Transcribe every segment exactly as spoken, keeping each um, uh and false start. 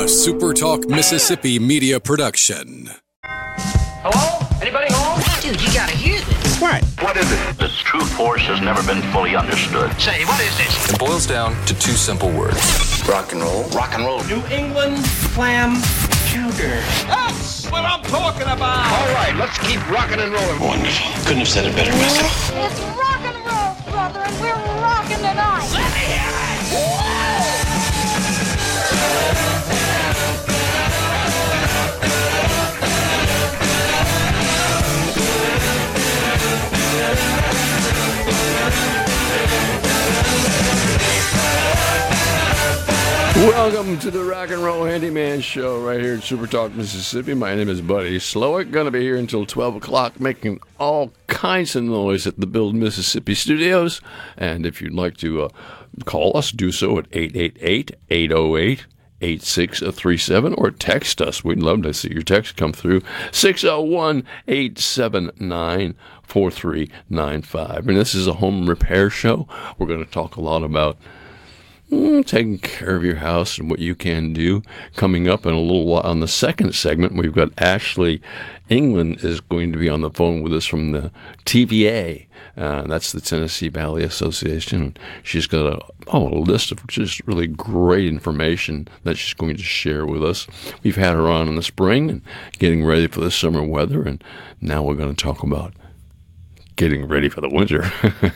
A Super Talk Mississippi media production. Hello? Anybody home? Dude, you gotta hear this. What? What is it? Its true force has never been fully understood. Say, what is this? It boils down to two simple words. Rock and roll. Rock and roll. New England clam chowder. That's what I'm talking about. All right, let's keep rocking and rolling. Wonderful. Couldn't have said it better myself. It's rock and roll, brother, and we're rocking tonight. Let me hear it. Welcome to the Rock and Roll Handyman Show right here at Super Talk, Mississippi. My name is Buddy Slowick. Going to be here until twelve o'clock making all kinds of noise at the Build Mississippi studios. And if you'd like to uh, call us, do so at eight eight eight, eight oh eight, eight six three seven or text us. We'd love to see your text come through. six oh one, eight seven nine, four three nine five. And this is a home repair show. We're going to talk a lot about Mm, taking care of your house and what you can do. Coming up in a little while on the second segment, we've got Ashley England is going to be on the phone with us from the T V A. Uh, that's the Tennessee Valley Association. She's got a, oh, a list of just really great information that she's going to share with us. We've had her on in the spring and getting ready for the summer weather, and now we're going to talk about getting ready for the winter.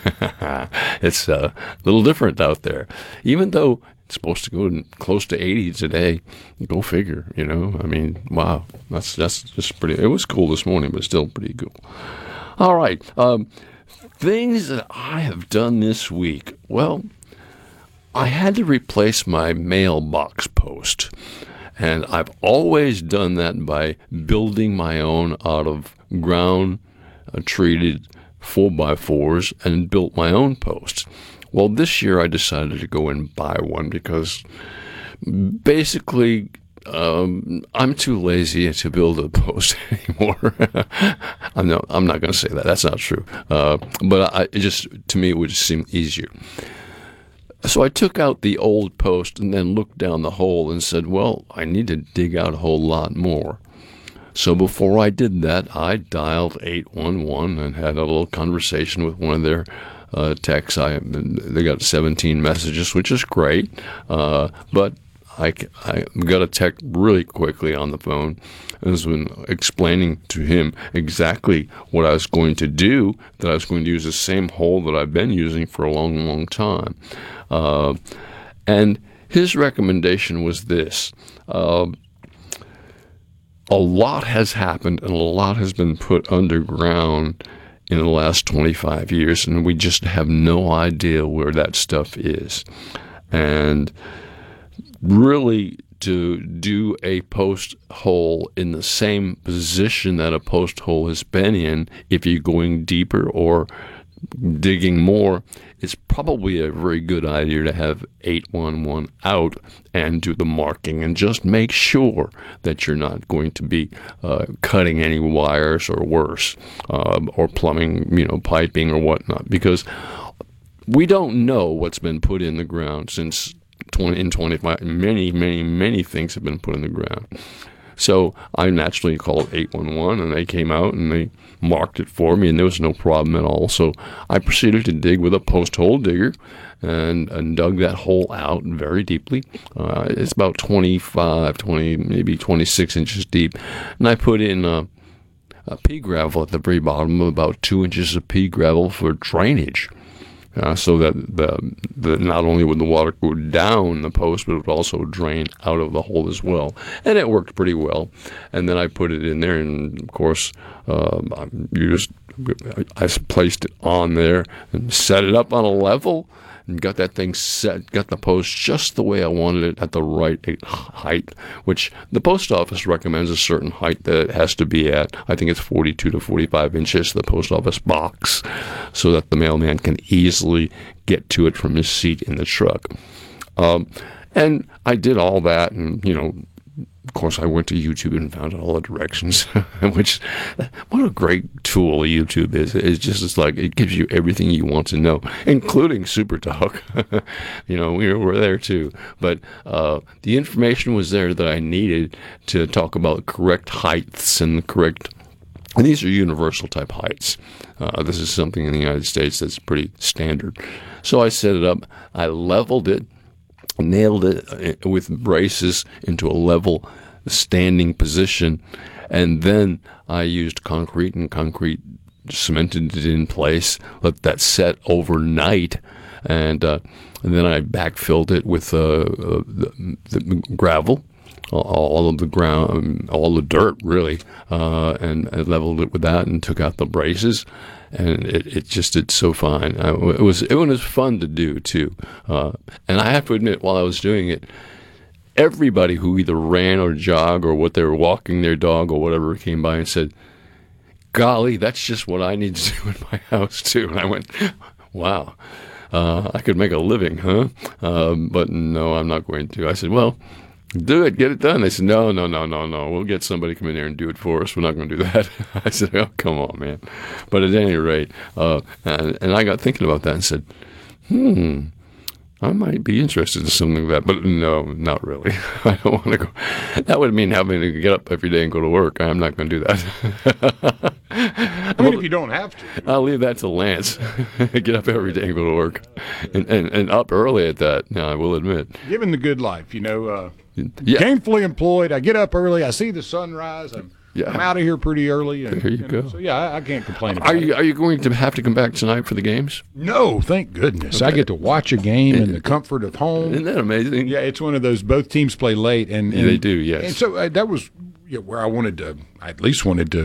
It's uh, a little different out there. Even though it's supposed to go close to eighty today, go figure, you know. I mean, wow, that's that's just pretty. It was cool this morning, but still pretty cool. All right, um, things that I have done this week. Well, I had to replace my mailbox post, and I've always done that by building my own out of ground uh, treated four by fours and built my own posts. Well, this year I decided to go and buy one because basically um, I'm too lazy to build a post anymore. I'm not, I'm not going to say that. That's not true. Uh, but I, it just, to me, it would just seem easier. So I took out the old post and then looked down the hole and said, well, I need to dig out a whole lot more. So before I did that, I dialed eight one one and had a little conversation with one of their uh, techs. I, they got seventeen messages, which is great, uh, but I, I got a tech really quickly on the phone and was been explaining to him exactly what I was going to do, that I was going to use the same hole that I've been using for a long, long time. Uh, and his recommendation was this. Uh, A lot has happened and a lot has been put underground in the last twenty-five years, and we just have no idea where that stuff is. And really, to do a post hole in the same position that a post hole has been in, if you're going deeper or digging more, it's probably a very good idea to have eight one one out and do the marking and just make sure that you're not going to be uh, cutting any wires or worse, uh, or plumbing, you know, piping or whatnot, because we don't know what's been put in the ground since twenty in twenty-five. Many, many, many things have been put in the ground. So I naturally called eight one one, and they came out and they marked it for me, and there was no problem at all. So I proceeded to dig with a post hole digger and, and dug that hole out very deeply. Uh, it's about twenty-five, twenty, maybe twenty-six inches deep. And I put in uh, a pea gravel at the very bottom, about two inches of pea gravel for drainage. Uh, so that the, the not only would the water go down the post, but it would also drain out of the hole as well. And it worked pretty well. And then I put it in there, and of course, uh, I used I placed it on there and set it up on a level and got that thing set, got the post just the way I wanted it at the right height, which the post office recommends a certain height that it has to be at. I think it's forty-two to forty-five inches, the post office box, so that the mailman can easily get to it from his seat in the truck. Um, and I did all that and, you know, of course, I went to YouTube and found all the directions, which, what a great tool YouTube is. It's just it's like, it gives you everything you want to know, including Super Talk. You know, we were there too. But uh, the information was there that I needed to talk about correct heights and the correct, and these are universal type heights. Uh, this is something in the United States that's pretty standard. So I set it up, I leveled it, nailed it with braces into a level standing position, and then I used concrete and concrete cemented it in place, let that set overnight, and, uh, and then I backfilled it with uh, uh, the, the gravel, all of the ground, all the dirt really, uh, and I leveled it with that and took out the braces. And it, it just did so fine. I, it was it was fun to do too. Uh, and I have to admit, while I was doing it, everybody who either ran or jogged or what they were walking their dog or whatever came by and said, "Golly, that's just what I need to do in my house too." And I went, "Wow, uh, I could make a living, huh?" Um, but no, I'm not going to. I said, "Well, do it, get it done." They said, no, no, no, no, no. We'll get somebody to come in there and do it for us. We're not going to do that. I said, oh, come on, man. But at any rate, uh, and, and I got thinking about that and said, hmm, I might be interested in something like that. But no, not really. I don't want to go. That would mean having to get up every day and go to work. I'm not going to do that. I mean, if you don't have to. I'll leave that to Lance. Get up every day and go to work. And, and, and up early at that, I will admit. Given the good life, you know, uh, yeah. gainfully employed, I get up early, I see the sunrise, I'm, yeah. I'm out of here pretty early. And, there you, you go. Know, so, yeah, I, I can't complain about are you, it. Are you going to have to come back tonight for the games? No, thank goodness. Okay. I get to watch a game in the comfort of home. Isn't that amazing? Yeah, it's one of those, both teams play late. and, and They do, yes. And so uh, that was you know, where I wanted to, I at least wanted to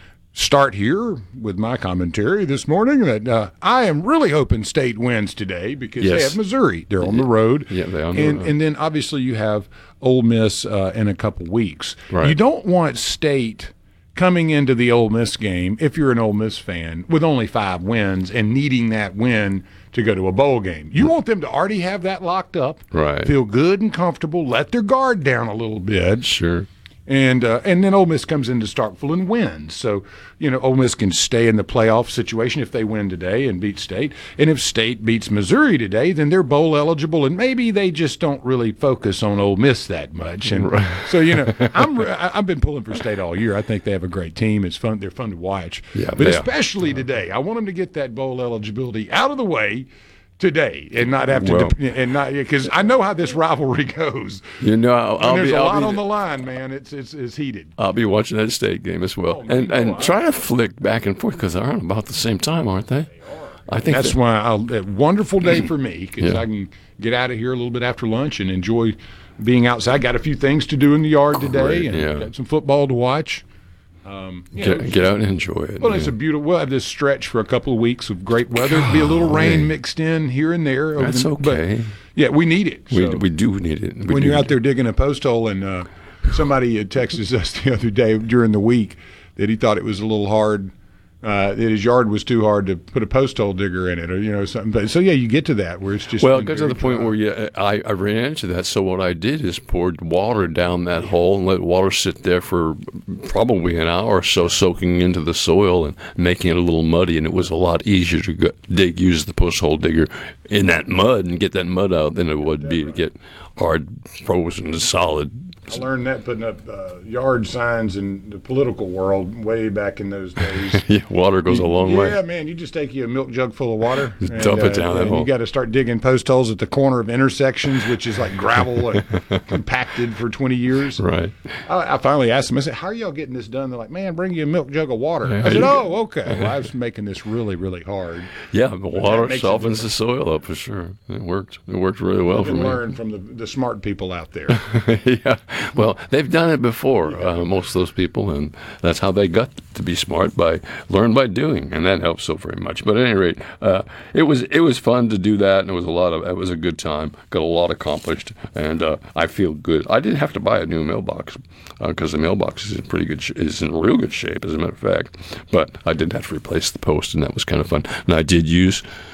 start here with my commentary this morning that uh, I am really hoping State wins today because yes. they have Missouri. They're on the road. Yeah, they're on the and, road. And then obviously you have Ole Miss uh, in a couple weeks. Right. You don't want State coming into the Ole Miss game, if you're an Ole Miss fan, with only five wins and needing that win to go to a bowl game. You want them to already have that locked up, right? Feel good and comfortable, let their guard down a little bit. Sure. And uh, and then Ole Miss comes into Starkville and wins. So, you know, Ole Miss can stay in the playoff situation if they win today and beat State. And if State beats Missouri today, then they're bowl eligible. And maybe they just don't really focus on Ole Miss that much. And right. so, you know, I'm, I've been pulling for State all year. I think they have a great team. It's fun. They're fun to watch. Yeah, but especially today, I want them to get that bowl eligibility out of the way today and not have to well, dep- and not because I know how this rivalry goes. You know, I'll, I'll there's be, a I'll lot be, on the line, man. It's it's it's heated. I'll be watching that State game as well, oh, and no, and I, try to flick back and forth because they're on about the same time, aren't they? They are. I think that's that, why I'll, a wonderful day for me because yeah. I can get out of here a little bit after lunch and enjoy being outside. Got a few things to do in the yard Great, today, and yeah. got some football to watch. Um, get, know, get out and enjoy it. Well, yeah. it's a beautiful. We'll have this stretch for a couple of weeks of great weather. There'll be a little rain mixed in here and there. Over That's the, okay. But yeah, we need it. We so. we do need it. We when do you're out need there digging a post hole, and uh, somebody had texted us the other day during the week that he thought it was a little hard. Uh, that his yard was too hard to put a post hole digger in it, or you know something. But so yeah, you get to that where it's just well, it been got to very the point dry. where yeah, I, I ran into that. So what I did is poured water down that hole and let water sit there for probably an hour or so, soaking into the soil and making it a little muddy. And it was a lot easier to go, dig, use the post hole digger in that mud and get that mud out than it would be to get hard, frozen, solid. I learned that putting up uh, yard signs in the political world way back in those days. Yeah, water goes a long yeah, way. Yeah, man, you just take you a milk jug full of water. Just and, dump it uh, down that and hole. You got to start digging post holes at the corner of intersections, which is like gravel and compacted for twenty years. Right. I, I finally asked them, I said, how are y'all getting this done? They're like, man, bring you a milk jug of water. Yeah, I said, you- oh, okay. Well, I was making this really, really hard. Yeah, the water makes a softens the soil up for sure. It worked. It worked really well You for can me. learn from the, the smart people out there. Yeah, well, they've done it before, uh, most of those people, and that's how they got to be smart, by learn by doing, and that helps so very much. But at any rate, uh, it was it was fun to do that, and it was a lot of it was a good time. Got a lot accomplished, and uh, I feel good. I didn't have to buy a new mailbox because uh, the mailbox is in pretty good sh- is in real good shape, as a matter of fact. But I did have to replace the post, and that was kind of fun. And I did use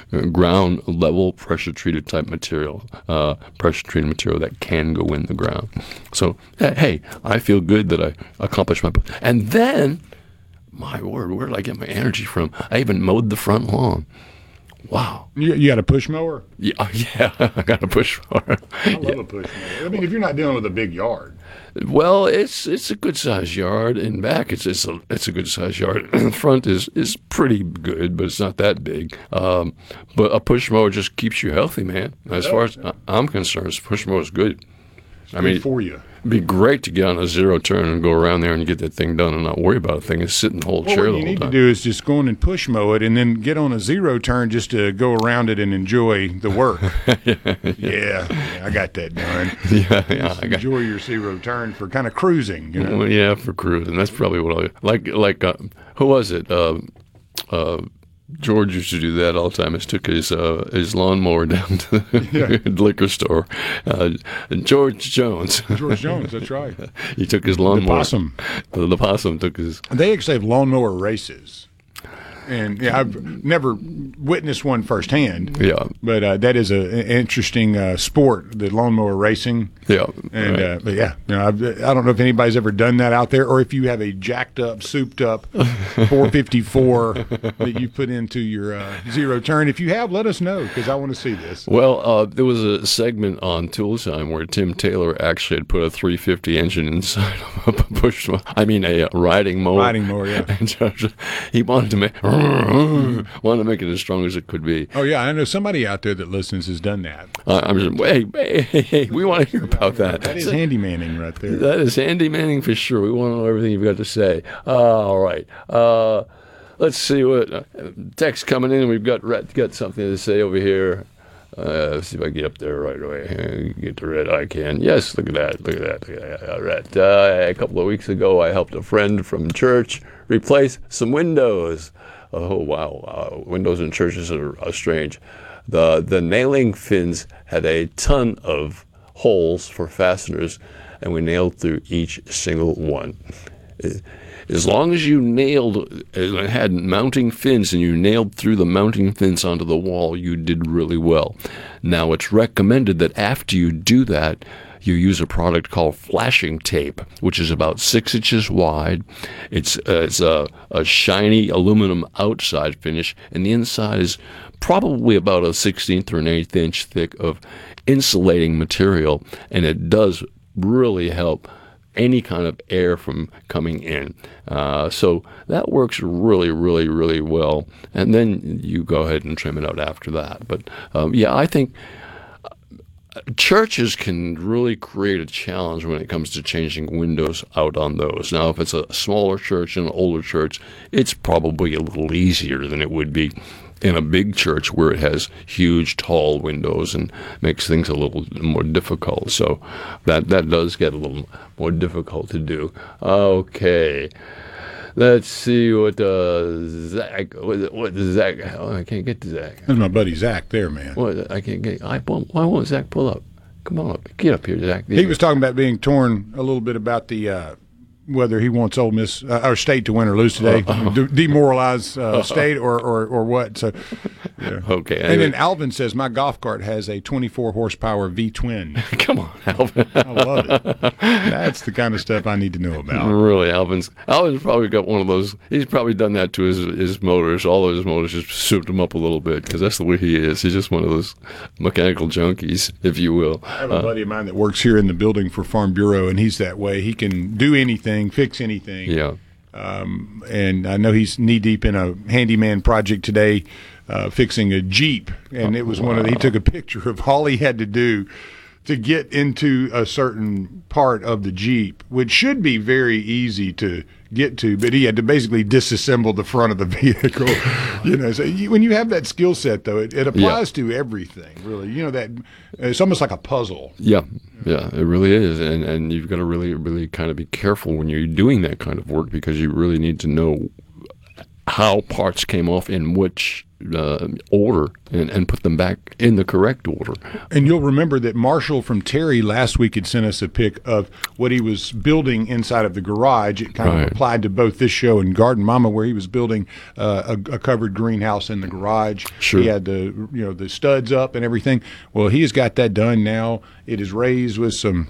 uh, ground level pressure treated type material, uh, pressure treated material that can go in the ground. So hey, I feel good that I accomplished my. And then, my word, where did I get my energy from? I even mowed the front lawn. Wow. You, you got a push mower? Yeah, yeah, I got a push mower. I love yeah. a push mower. I mean, if you're not dealing with a big yard. Well, it's it's a good sized yard. In back, it's it's a it's a good sized yard. In front is is pretty good, but it's not that big. Um, but a push mower just keeps you healthy, man. As yeah. far as I'm concerned, a push mower is good. It's I good mean, for you. It'd be great to get on a zero turn and go around there and get that thing done and not worry about a thing and sit and hold a well, chair what the you whole need time. to do is just go in and push mow it and then get on a zero turn just to go around it and enjoy the work. yeah, yeah. yeah, I got that done. Yeah, yeah. I got, enjoy your zero turn for kind of cruising. You know? Well, yeah, for cruising. That's probably what I like. Like uh, who was it? Uh, uh, George used to do that all the time. He took his uh, his lawnmower down to the yeah. liquor store. Uh, George Jones. George Jones, that's right. He took his lawnmower. The possum. The, the possum took his. They actually have lawnmower races. And yeah, I've never witnessed one firsthand. Yeah, but uh, that is a, an interesting uh, sport, the lawnmower racing. Yeah, and right. uh, but yeah, you know, I've, I don't know if anybody's ever done that out there, or if you have a jacked up, souped up four fifty-four that you put into your uh, zero turn. If you have, let us know because I want to see this. Well, uh, there was a segment on Tool Time where Tim Taylor actually had put a three fifty engine inside of a push. I mean, a riding mower. Riding mower, yeah. And he wanted to make. wanted to make it as strong as it could be. Oh yeah, I know somebody out there that listens has done that. Uh, I'm just hey, hey, hey, hey, we want to hear about that. That is handymanning right there. That is handymanning for sure. We want to know everything you've got to say. Uh, all right, uh, let's see what uh, text coming in. We've got got something to say over here. Uh, let's see if I can get up there right away. Get the red icon. Yes, look at that. Look at that. Look at that. All right. Uh, a couple of weeks ago, I helped a friend from church replace some windows. Oh, wow. Uh, windows in churches are, are strange. The the nailing fins had a ton of holes for fasteners, and we nailed through each single one. As long as you nailed, uh, had mounting fins and you nailed through the mounting fins onto the wall, you did really well. Now, it's recommended that after you do that, you use a product called flashing tape, which is about six inches wide. It's uh, it's a, a shiny aluminum outside finish, and the inside is probably about a sixteenth or an eighth inch thick of insulating material, and it does really help any kind of air from coming in. Uh, so that works really, really, really well. And then you go ahead and trim it out after that. But um, yeah, I think churches can really create a challenge when it comes to changing windows out on those. Now, if it's a smaller church and an older church, it's probably a little easier than it would be in a big church where it has huge, tall windows and makes things a little more difficult. So that, that does get a little more difficult to do. Okay. Let's see what uh, Zach. What, what does Zach? Oh, I can't get to Zach. That's my buddy Zach there, man. What? I can't get. I why won't Zach pull up? Come on up. Get up here, Zach. He was talking about being torn a little bit about the uh, whether he wants Ole Miss uh, or State to win or lose today, uh, De- demoralize uh, State or, or or what. So, yeah. Okay. Anyway. And then Alvin says my golf cart has a twenty-four horsepower V twin. Come on, Alvin. I love it. That's the kind of stuff I need to know about. Really, Alvin's Alvin's probably got one of those. He's probably done that to his his motors. All of his motors just souped him up a little bit because that's the way he is. He's just one of those mechanical junkies, if you will. I have a uh, buddy of mine that works here in the building for Farm Bureau, and he's that way. He can do anything, fix anything. Yeah. Um, and I know he's knee deep in a handyman project today, uh, fixing a Jeep. And it was wow. one of the, he took a picture of all he had to do to get into a certain part of the Jeep, which should be very easy to get to, but he had to basically disassemble the front of the vehicle. You know, so you, when you have that skill set, though, it, it applies yeah. to everything, really. You know, that it's almost like a puzzle. Yeah, yeah, it really is, and and you've got to really, really kind of be careful when you're doing that kind of work because you really need to know how parts came off in which uh, order and, and put them back in the correct order. And you'll remember that Marshall from Terry last week had sent us a pic of what he was building inside of the garage. It kind Right. of applied to both this show and Garden Mama, where he was building uh, a, a covered greenhouse in the garage. Sure. He had the you know the studs up and everything. Well, he has got that done now. It is raised with some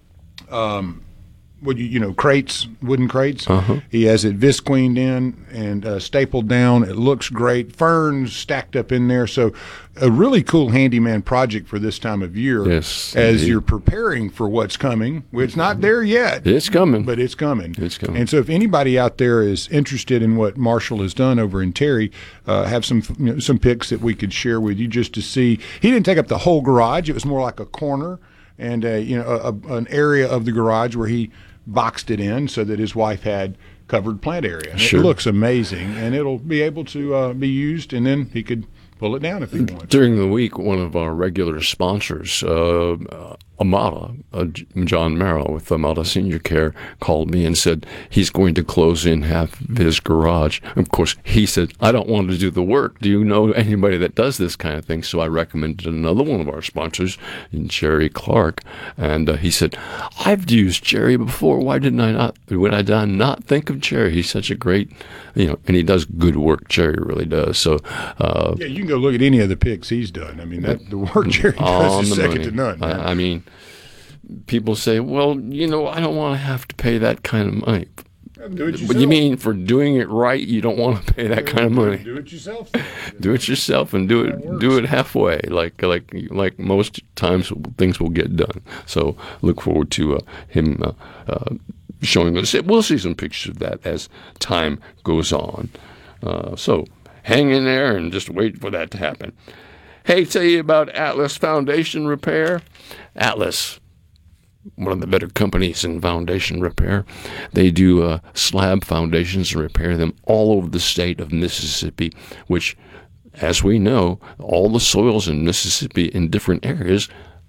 um, what you you know crates, wooden crates. Uh-huh. He has it visqueened in and uh, stapled down. It looks great. Ferns stacked up in there. So a really cool handyman project for this time of year. Yes, as indeed. you're preparing for what's coming. It's not there yet. It's coming. But it's coming. It's coming. And so if anybody out there is interested in what Marshall has done over in Terry, uh, have some you know, some pics that we could share with you just to see. He didn't take up the whole garage. It was more like a corner and uh, you know a, a, an area of the garage where he boxed it in so that his wife had covered plant area. And Sure. It looks amazing, and it'll be able to uh, be used, and then he could pull it down if he wants. During the week, one of our regular sponsors, uh, uh, Amada, uh, J- John Merrill with Amada Senior Care, called me and said he's going to close in half of his garage. Of course, he said, I don't want to do the work. Do you know anybody that does this kind of thing? So I recommended another one of our sponsors, Jerry Clark, and uh, he said, I've used Jerry before. Why didn't I not? Would I not think of Jerry? He's such a great, you know, and he does good work. Jerry really does. So, uh, Yeah, you can go look at any of the pics he's done. I mean, that, the work Jerry does on is the second money. to none. man. I, I mean, people say, well, you know, I don't want to have to pay that kind of money. Do it But yourself. you mean for doing it right, you don't want to pay that kind of money? Do it yourself. then. Do it yourself and do it do it halfway, like like like most times things will get done. So look forward to uh, him uh, uh, showing us. We'll see some pictures of that as time goes on. Uh, so hang in there and just wait for that to happen. Hey, tell you about Atlas Foundation Repair. Atlas, one of the better companies in foundation repair. They do uh, slab foundations and repair them all over the state of Mississippi, which, as we know, all the soils in Mississippi in different areas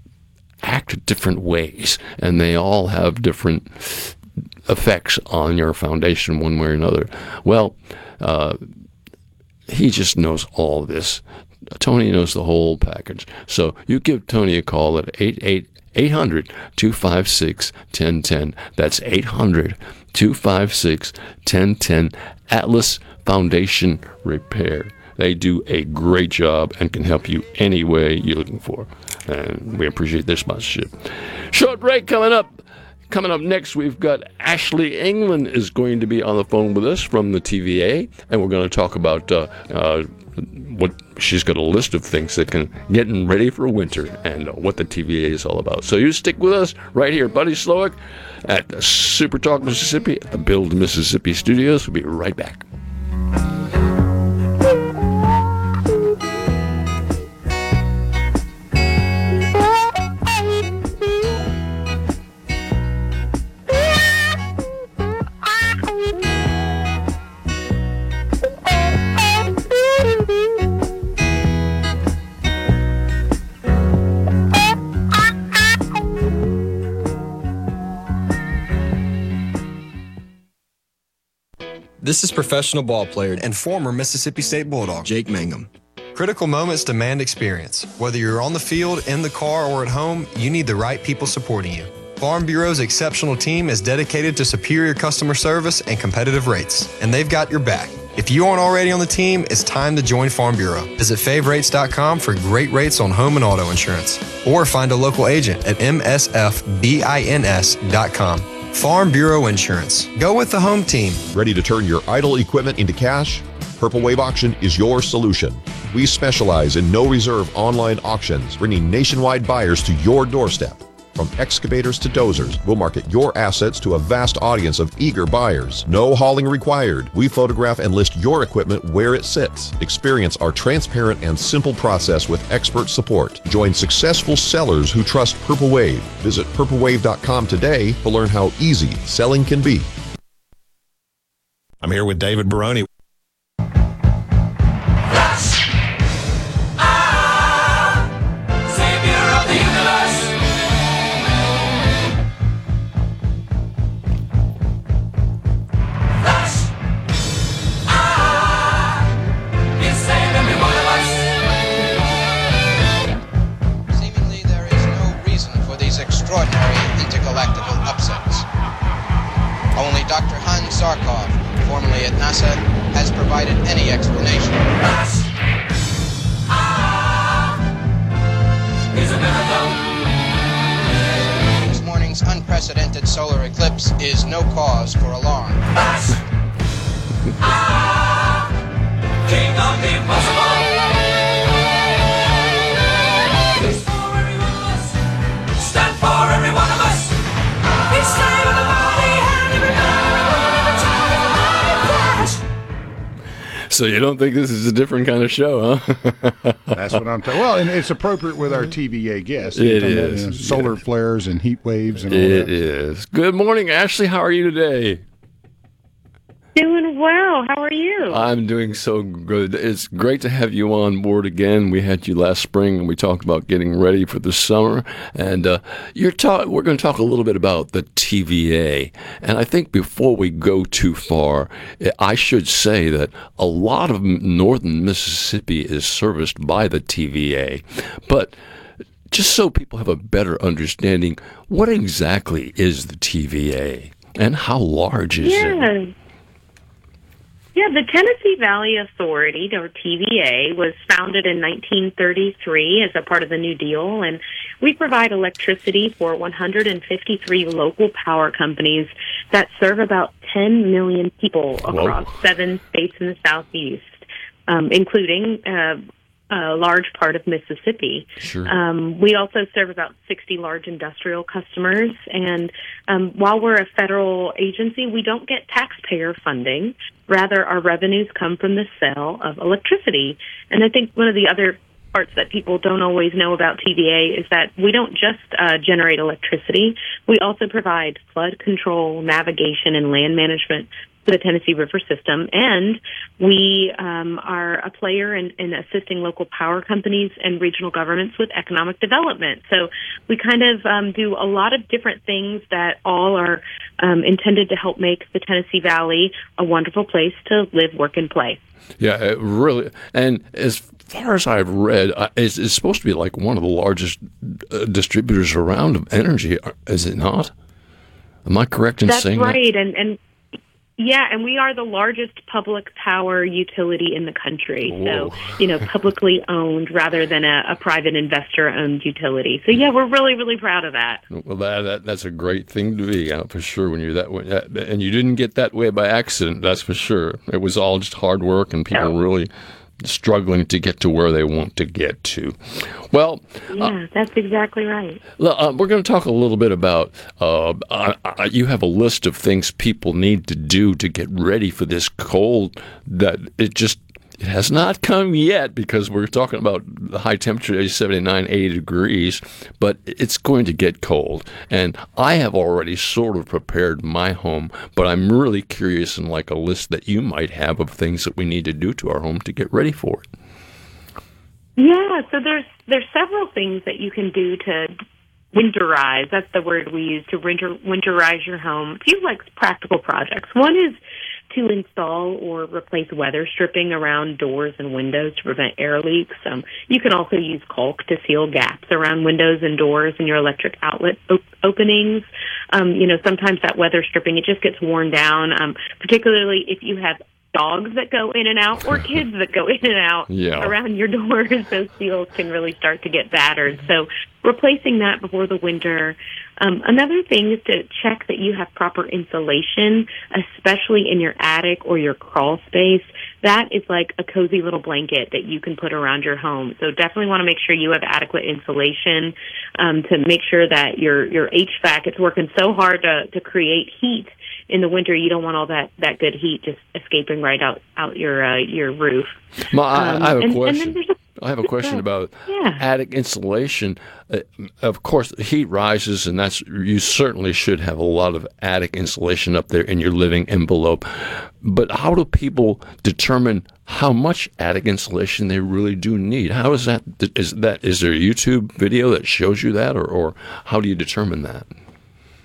act different ways, and they all have different effects on your foundation one way or another. Well, uh, he just knows all this. Tony knows the whole package. So you give Tony a call at eight hundred, two five six, one oh one oh. That's eight hundred, two five six, one oh one oh. Atlas Foundation Repair. They do a great job and can help you any way you're looking for. And we appreciate their sponsorship. Short break coming up. Coming up next, we've got Ashley England is going to be on the phone with us from the T V A, and we're going to talk about uh, uh, what she's got a list of things that can getting ready for winter and uh, what the T V A is all about. So you stick with us right here, Buddy Slowick at Super Talk Mississippi at the Build Mississippi Studios. We'll be right back. This is professional ball player and former Mississippi State Bulldog, Jake Mangum. Critical moments demand experience. Whether you're on the field, in the car, or at home, you need the right people supporting you. Farm Bureau's exceptional team is dedicated to superior customer service and competitive rates, and they've got your back. If you aren't already on the team, it's time to join Farm Bureau. Visit fave rates dot com for great rates on home and auto insurance, or find a local agent at m s f bins dot com. Farm Bureau Insurance. Go with the home team. Ready to turn your idle equipment into cash? Purple Wave Auction is your solution. We specialize in no-reserve online auctions, bringing nationwide buyers to your doorstep. From excavators to dozers, we'll market your assets to a vast audience of eager buyers. No hauling required. We photograph and list your equipment where it sits. Experience our transparent and simple process with expert support. Join successful sellers who trust Purple Wave. Visit purple wave dot com today to learn how easy selling can be. I'm here with David Baroni. galactical upsets. Only Doctor Hans Zarkov, formerly at NASA, has provided any explanation. This morning's unprecedented solar eclipse is no cause for alarm. King of the impossible. Stand for every one of us. He's saving the body and every flash. So you don't think this is a different kind of show, huh? That's what I'm talking. Well, and it's appropriate with our T V A guests. It About, is. you know, solar yes. flares and heat waves and all It that. is. Good morning, Ashley. How are you today? Doing well. How are you? I'm doing so good. It's great to have you on board again. We had you last spring, and we talked about getting ready for the summer. And uh, you're ta- we're going to talk a little bit about the T V A. And I think before we go too far, I should say that a lot of northern Mississippi is serviced by the T V A. But just so people have a better understanding, what exactly is the T V A, and how large is yeah. it? Yeah, the Tennessee Valley Authority, or T V A, was founded in nineteen thirty-three as a part of the New Deal, and we provide electricity for one hundred fifty-three local power companies that serve about ten million people across Whoa. seven states in the Southeast, um, including uh, a large part of Mississippi. Sure. Um, we also serve about sixty large industrial customers, and um, while we're a federal agency, we don't get taxpayer funding. Rather, our revenues come from the sale of electricity. And I think one of the other parts that people don't always know about T V A is that we don't just uh, generate electricity. We also provide flood control, navigation, and land management for the Tennessee River system. And we um, are a player in, in assisting local power companies and regional governments with economic development. So we kind of um, do a lot of different things that all are um, intended to help make the Tennessee Valley a wonderful place to live, work, and play. Yeah, it really. And as far as I've read, uh, it's, it's supposed to be like one of the largest uh, distributors around of energy, is it not? Am I correct in That's saying right. that? And, and yeah, and we are the largest public power utility in the country. Whoa. So, you know, publicly owned rather than a, a private investor-owned utility. So, yeah, we're really, really proud of that. Well, that, that that's a great thing to be, uh, for sure, when you're that way. And you didn't get that way by accident, that's for sure. It was all just hard work and people No. really struggling to get to where they want to get to. Well, Yeah, uh, that's exactly right. Uh, we're going to talk a little bit about, uh, uh, uh, you have a list of things people need to do to get ready for this cold that it just it has not come yet, because we're talking about the high temperature is seventy-nine, eighty degrees, but it's going to get cold. And I have already sort of prepared my home, but I'm really curious in like a list that you might have of things that we need to do to our home to get ready for it. Yeah, so there's there's several things that you can do to winterize. That's the word we use, to winter, winterize your home. A few like practical projects. One is to install or replace weather stripping around doors and windows to prevent air leaks. Um, you can also use caulk to seal gaps around windows and doors in your electric outlet op- openings. Um, you know, sometimes that weather stripping, it just gets worn down, um, particularly if you have dogs that go in and out or kids that go in and out Yeah. around your doors. Those seals can really start to get battered. So replacing that before the winter. Um, another thing is to check that you have proper insulation, especially in your attic or your crawl space. That is like a cozy little blanket that you can put around your home. So definitely want to make sure you have adequate insulation um, to make sure that your, your H V A C, it's working so hard to, to create heat in the winter. You don't want all that, that good heat just escaping right out, out your uh, your roof. Ma, I, Um, I have a and- and then question. there's a- I have a question about Yeah. attic insulation. Uh, of course, the heat rises, and that's you certainly should have a lot of attic insulation up there in your living envelope. But how do people determine how much attic insulation they really do need? How is that? Is that is there a YouTube video that shows you that, or, or how do you determine that?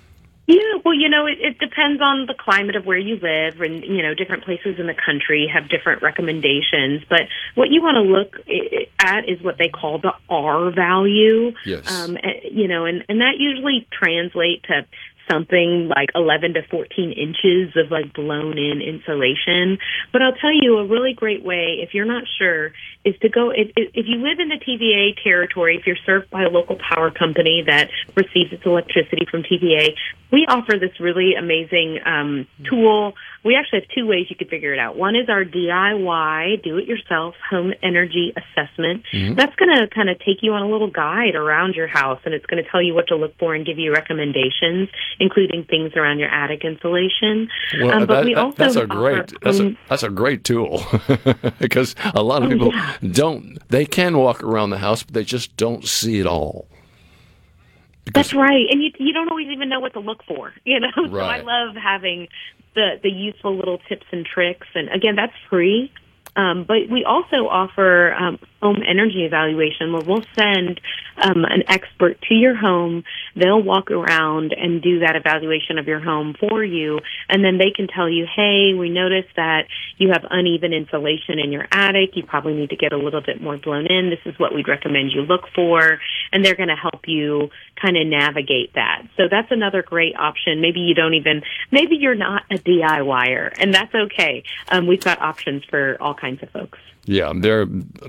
Yeah, well, you know, it, it depends on the climate of where you live, and, you know, different places in the country have different recommendations. But what you want to look at is what they call the R value. Yes. Um, you know, and, and that usually translates to something like eleven to fourteen inches of like blown in insulation. But I'll tell you a really great way, if you're not sure, is to go, if, if you live in the T V A territory, if you're served by a local power company that receives its electricity from T V A, we offer this really amazing um, tool. We actually have two ways you could figure it out. One is our D I Y, do-it-yourself home energy assessment. Mm-hmm. That's going to kind of take you on a little guide around your house, and it's going to tell you what to look for and give you recommendations, including things around your attic insulation. Well, um, but that, we that, also that's a offer, great that's um, a that's a great tool because a lot of oh, people yeah. don't. They can walk around the house, but they just don't see it all. Because, That's right, and you you don't always even know what to look for, you know. So I Right. love having the the useful little tips and tricks, and again, that's free. Um, but we also offer um, home energy evaluation, where we'll send um, an expert to your home. They'll walk around and do that evaluation of your home for you, and then they can tell you, hey, we noticed that you have uneven insulation in your attic. You probably need to get a little bit more blown in. This is what we'd recommend you look for, and they're going to help you kind of navigate that. So that's another great option. Maybe you don't even, maybe you're not a DIYer, and that's okay. Um, we've got options for all kinds of folks. Yeah, there.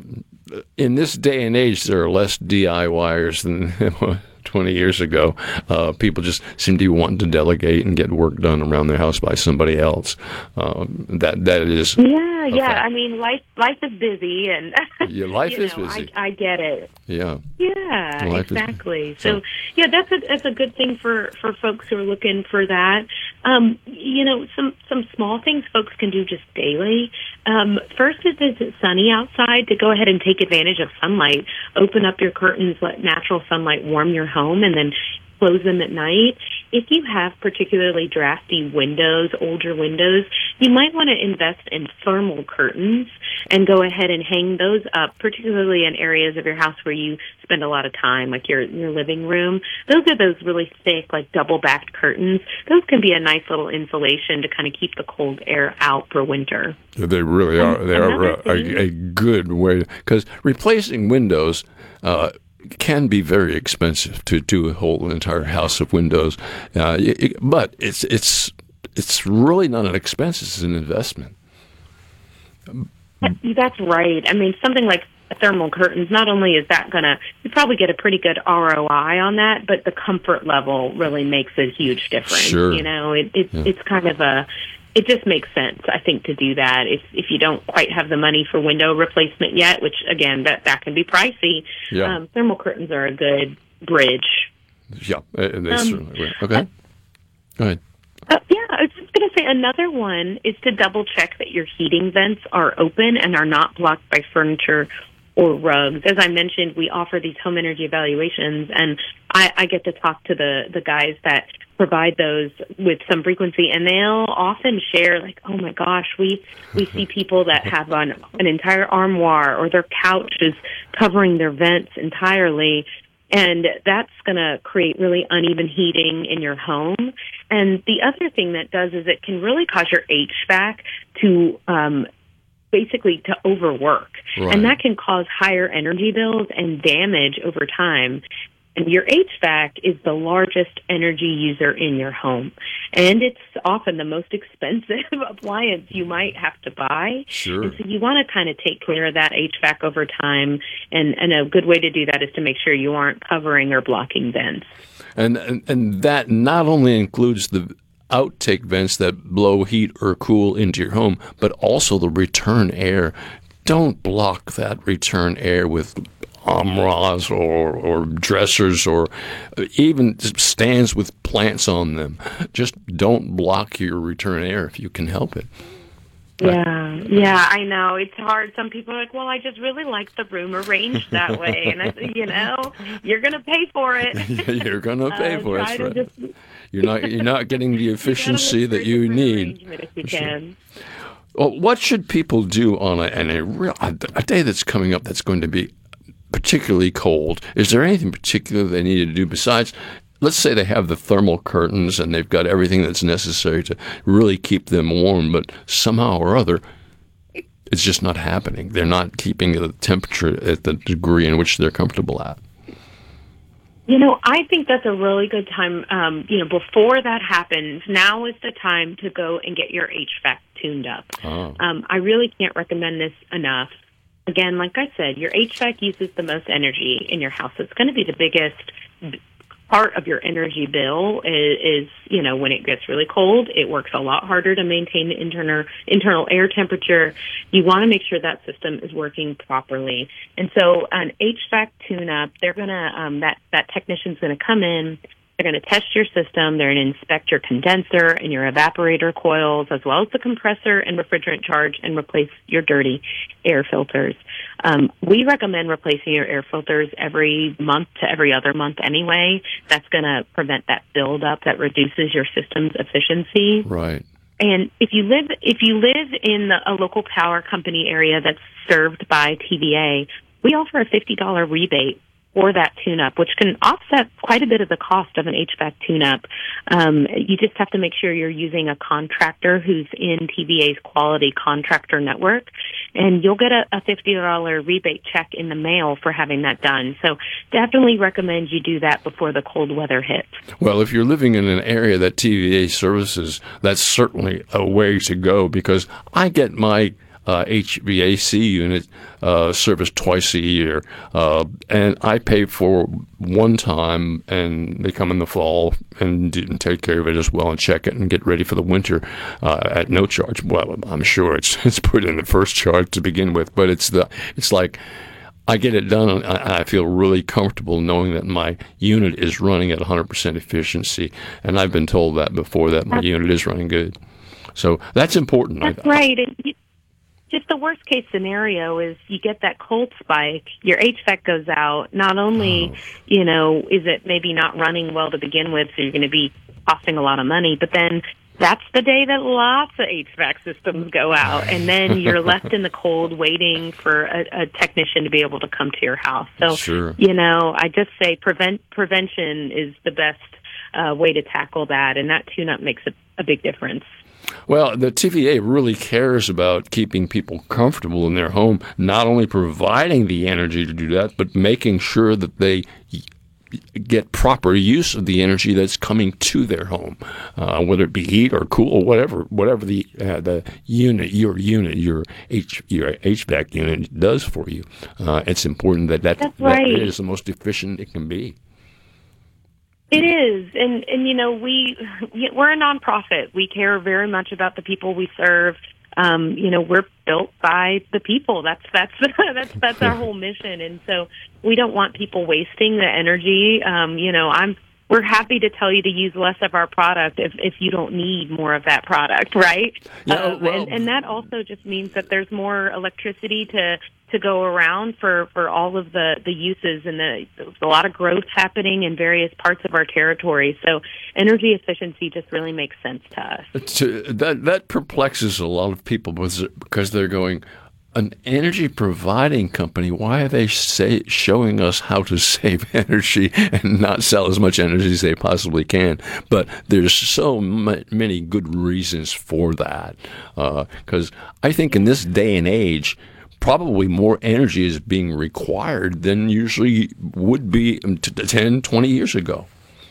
In this day and age, there are less DIYers than twenty years ago. Uh, people just seem to be wanting to delegate and get work done around their house by somebody else. Uh, that that is. Yeah, yeah. fact. I mean, life life is busy, and Yeah, life you is know, busy. I, I get it. Yeah. Yeah, Life is- exactly. so- So, yeah, that's a that's a good thing for, for folks who are looking for that. Um, you know, some some small things folks can do just daily. Um, first is, is it sunny outside, to go ahead and take advantage of sunlight. Open up your curtains, let natural sunlight warm your home, and then close them at night. If you have particularly drafty windows, older windows, you might want to invest in thermal curtains and go ahead and hang those up, particularly in areas of your house where you spend a lot of time, like your your living room. Those are those really thick, like double-backed curtains. Those can be a nice little insulation to kind of keep the cold air out for winter. They really are. They are Another a, a, a good way, because replacing windows uh, can be very expensive to do a whole entire house of windows. Uh, it, but it's it's it's really not an expense; it's an investment. That's right. I mean, something like thermal curtains, not only is that going to, you probably get a pretty good R O I on that, but the comfort level really makes a huge difference. Sure. You know, it, it, Yeah. it's kind of a, it just makes sense, I think, to do that. If if you don't quite have the money for window replacement yet, which, again, that, that can be pricey, Yeah. um, thermal curtains are a good bridge. Yeah, uh, they Um, certainly will. Okay, go ahead. Uh, yeah, I was just going to say another one is to double check that your heating vents are open and are not blocked by furniture or rugs. As I mentioned, we offer these home energy evaluations, and I, I get to talk to the, the guys that provide those with some frequency, and they'll often share, like, oh my gosh, we, we see people that have an, an entire armoire or their couch is covering their vents entirely. And that's going to create really uneven heating in your home. And the other thing that does is it can really cause your H V A C to um, basically to overwork. Right. And that can cause higher energy bills and damage over time. And your H V A C is the largest energy user in your home. And it's often the most expensive appliance you might have to buy. Sure. And so you want to kind of take care of that H V A C over time. And, and a good way to do that is to make sure you aren't covering or blocking vents. And, and and that not only includes the outtake vents that blow heat or cool into your home, but also the return air. Don't block that return air with armoires or, or dressers or even stands with plants on them. Just don't block your return air if you can help it. Yeah, yeah, I know. It's hard. Some people are like, well, I just really like the room arranged that way. And I said, you know, you're going to pay for it. You're going to pay Uh, for try it. to Right. just- You're not you're not getting the You efficiency gotta look that for you different need. arrangement if you can. Well, what should people do on a, on a, real, a day that's coming up that's going to be particularly cold? Is there anything particular they need to do besides let's say they have the thermal curtains and they've got everything that's necessary to really keep them warm, but somehow or other, it's just not happening. They're not keeping the temperature at the degree in which they're comfortable at. You know, I think that's a really good time. Um, you know, before that happens, now is the time to go and get your H V A C tuned up. Oh. Um, I really can't recommend this enough. Again, like I said, your H V A C uses the most energy in your house. It's going to be the biggest part of your energy bill is, is, you know, when it gets really cold, it works a lot harder to maintain the internal internal air temperature. You want to make sure that system is working properly. And so an H V A C tune-up, they're going to, um, that, that technician's going to come in, they're going to test your system, they're going to inspect your condenser and your evaporator coils, as well as the compressor and refrigerant charge, and replace your dirty air filters. Um, we recommend replacing your air filters every month to every other month anyway. That's going to prevent that buildup that reduces your system's efficiency. Right. And if you live if you live in the, a local power company area that's served by T V A, we offer a fifty dollars rebate for that tune-up, which can offset quite a bit of the cost of an H V A C tune-up. Um, you just have to make sure you're using a contractor who's in T V A's quality contractor network, and you'll get a, a fifty dollars rebate check in the mail for having that done. So definitely recommend you do that before the cold weather hits. Well, if you're living in an area that T V A services, that's certainly a way to go, because I get my Uh, H V A C unit uh, service twice a year, uh, and I pay for one time, and they come in the fall and, do, and take care of it as well and check it and get ready for the winter uh, at no charge. Well, I'm sure it's it's put in the first charge to begin with, but it's the it's like I get it done, and I, I feel really comfortable knowing that my unit is running at one hundred percent efficiency, and I've been told that before, that my unit is running good. So that's important. That's I, right. And you- Just the worst case scenario is you get that cold spike, your H V A C goes out. Not only, oh. you know, is it maybe not running well to begin with, so you're going to be costing a lot of money, but then that's the day that lots of H V A C systems go out, and then you're left in the cold waiting for a, a technician to be able to come to your house. So, sure. you know, I just say prevent prevention is the best uh, way to tackle that, and that tune-up makes a, a big difference. Well, the T V A really cares about keeping people comfortable in their home, not only providing the energy to do that, but making sure that they get proper use of the energy that's coming to their home, uh, whether it be heat or cool or whatever, whatever the uh, the unit, your unit, your H your H V A C unit does for you. Uh, it's important that that, That's right. that is the most efficient it can be. It is, and and you know we we're a nonprofit. We care very much about the people we serve. Um, you know, we're built by the people. That's that's that's that's our whole mission, and so we don't want people wasting the energy. Um, you know, I'm. We're happy to tell you to use less of our product if, if you don't need more of that product, right? Yeah, um, well, and, and that also just means that there's more electricity to, to go around for, for all of the, the uses, and the, there's a lot of growth happening in various parts of our territory. So energy efficiency just really makes sense to us. To, that, that perplexes a lot of people because they're going, an energy providing company, why are they say, showing us how to save energy and not sell as much energy as they possibly can? But there's so m- many good reasons for that. Because uh, I think in this day and age, probably more energy is being required than usually would be ten, twenty years ago.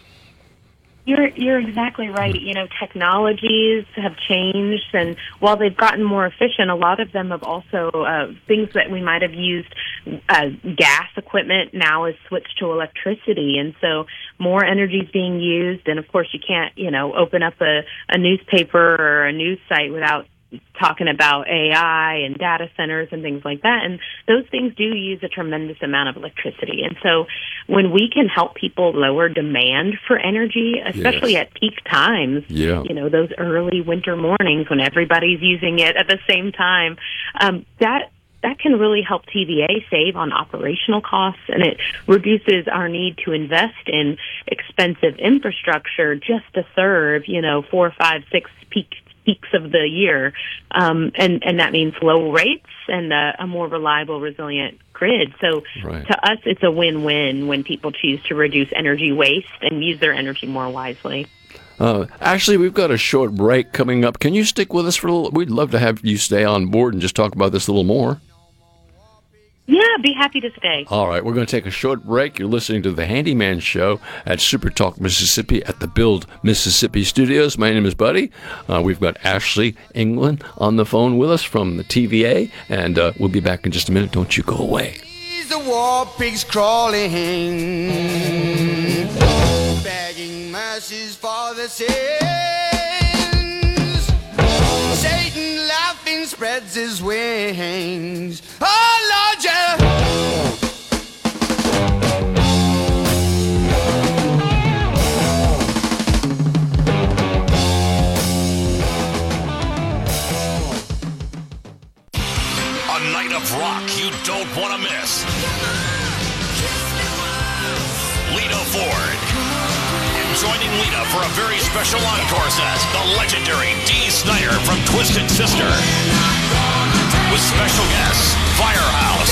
You're you're exactly right. You know, technologies have changed, and while they've gotten more efficient, a lot of them have also uh, things that we might have used uh, gas equipment now is switched to electricity, and so more energy is being used. And of course, you can't you know open up a, a newspaper or a news site without talking about A I and data centers and things like that. And those things do use a tremendous amount of electricity. And so when we can help people lower demand for energy, especially yes. at peak times, yeah. you know, those early winter mornings when everybody's using it at the same time, um, that that can really help T V A save on operational costs, and it reduces our need to invest in expensive infrastructure just to serve, you know, four, five, six peak peaks of the year, um, and, and that means low rates and a, a more reliable, resilient grid. So Right. to us, it's a win-win when people choose to reduce energy waste and use their energy more wisely. Uh, Ashley, we've got a short break coming up. Can you stick with us for a little? We'd love to have you stay on board and just talk about this a little more. Yeah, be happy to stay. All right, we're going to take a short break. You're listening to the Handyman Show at Super Talk Mississippi at the Build Mississippi Studios. My name is Buddy. Uh, we've got Ashley England on the phone with us from the T V A, and uh, we'll be back in just a minute. Don't you go away. The war pigs crawling, begging mercies for the sins. Satan laughing spreads his wings. Oh Lord, yeah. A night of rock you don't want to miss. Lita Ford. And joining Lita for a very special encore set, the legendary Dee Snider from Twisted Sister. With special guests, Firehouse.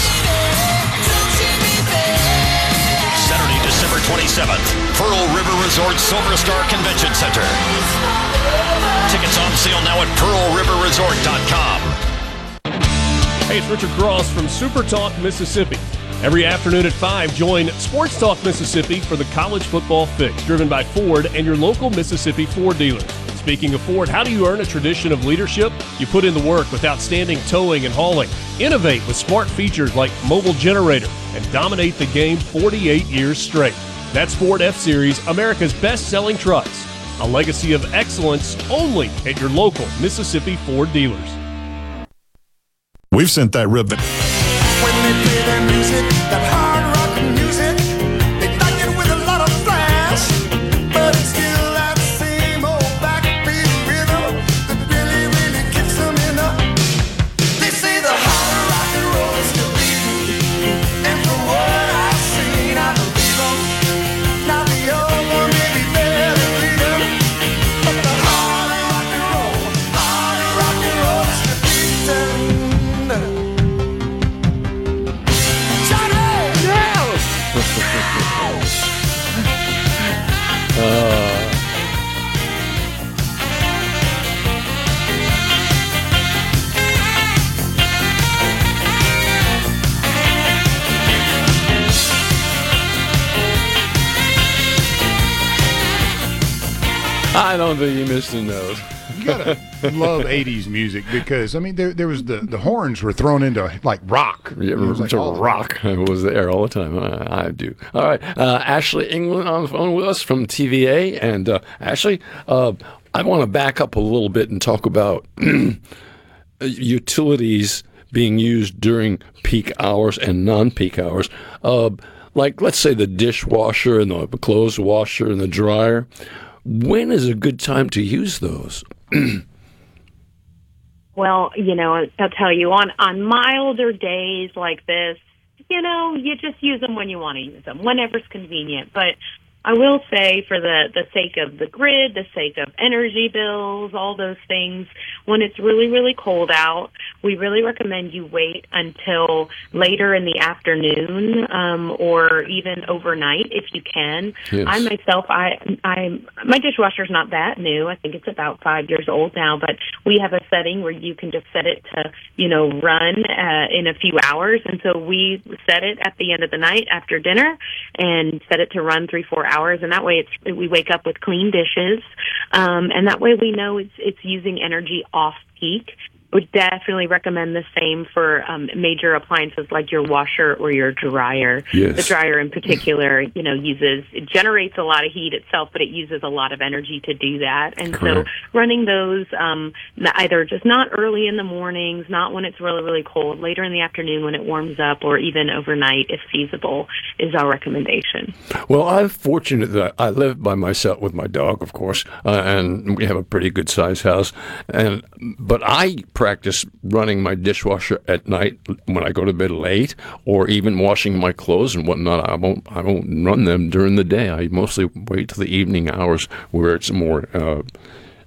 Saturday, December twenty-seventh, Pearl River Resort Silver Star Convention Center. Tickets on sale now at pearl river resort dot com. Hey, it's Richard Cross from Super Talk Mississippi. Every afternoon at five, join Sports Talk Mississippi for the College Football Fix, driven by Ford and your local Mississippi Ford dealer. Speaking of Ford, how do you earn a tradition of leadership? You put in the work with outstanding towing and hauling. Innovate with smart features like mobile generator and dominate the game forty-eight years straight. That's Ford F-Series, America's best-selling trucks. A legacy of excellence only at your local Mississippi Ford dealers. We've sent that ribbon. When they play their music, that hard rock music, they like it with a lot of flash, but it's still that same old backbeat rhythm that really, really kicks them in the. They say the hard rock and roll is still beating, and from what I've seen, I believe them. Now the old one may be better bleeding, but the hard rock and roll, hard rock and roll is still beating. uh, I don't think you missed a note. You gotta love eighties music because I mean there there was the, the horns were thrown into like rock. Yeah, it was like, sort of oh. rock was there all the time. I, I do. All right, uh, Ashley England on the phone with us from T V A, and uh, Ashley, uh, I want to back up a little bit and talk about utilities being used during peak hours and non-peak hours. Uh, like let's say the dishwasher and the clothes washer and the dryer. When is a good time to use those? Well, you know, I'll tell you, on, on milder days like this, you know, you just use them when you want to use them, whenever's convenient. But I will say, for the, the sake of the grid, the sake of energy bills, all those things, when it's really, really cold out, we really recommend you wait until later in the afternoon um, or even overnight if you can. Yes. I myself, I, I, my dishwasher's not that new. I think it's about five years old now, but we have a setting where you can just set it to, you know, run uh, in a few hours. And so we set it at the end of the night after dinner and set it to run three, four hours. And that way it's, we wake up with clean dishes. Um, and that way we know it's, it's using energy off peak. Would definitely recommend the same for um, major appliances like your washer or your dryer. Yes. The dryer in particular, you know, uses, it generates a lot of heat itself, but it uses a lot of energy to do that. And Correct. so running those um, either just not early in the mornings, not when it's really, really cold, later in the afternoon when it warms up, or even overnight if feasible, is our recommendation. Well, I'm fortunate that I live by myself with my dog, of course, uh, and we have a pretty good sized house. And but I practice running my dishwasher at night when I go to bed late, or even washing my clothes and whatnot. I won't I won't run them during the day. I mostly wait till the evening hours where it's more uh,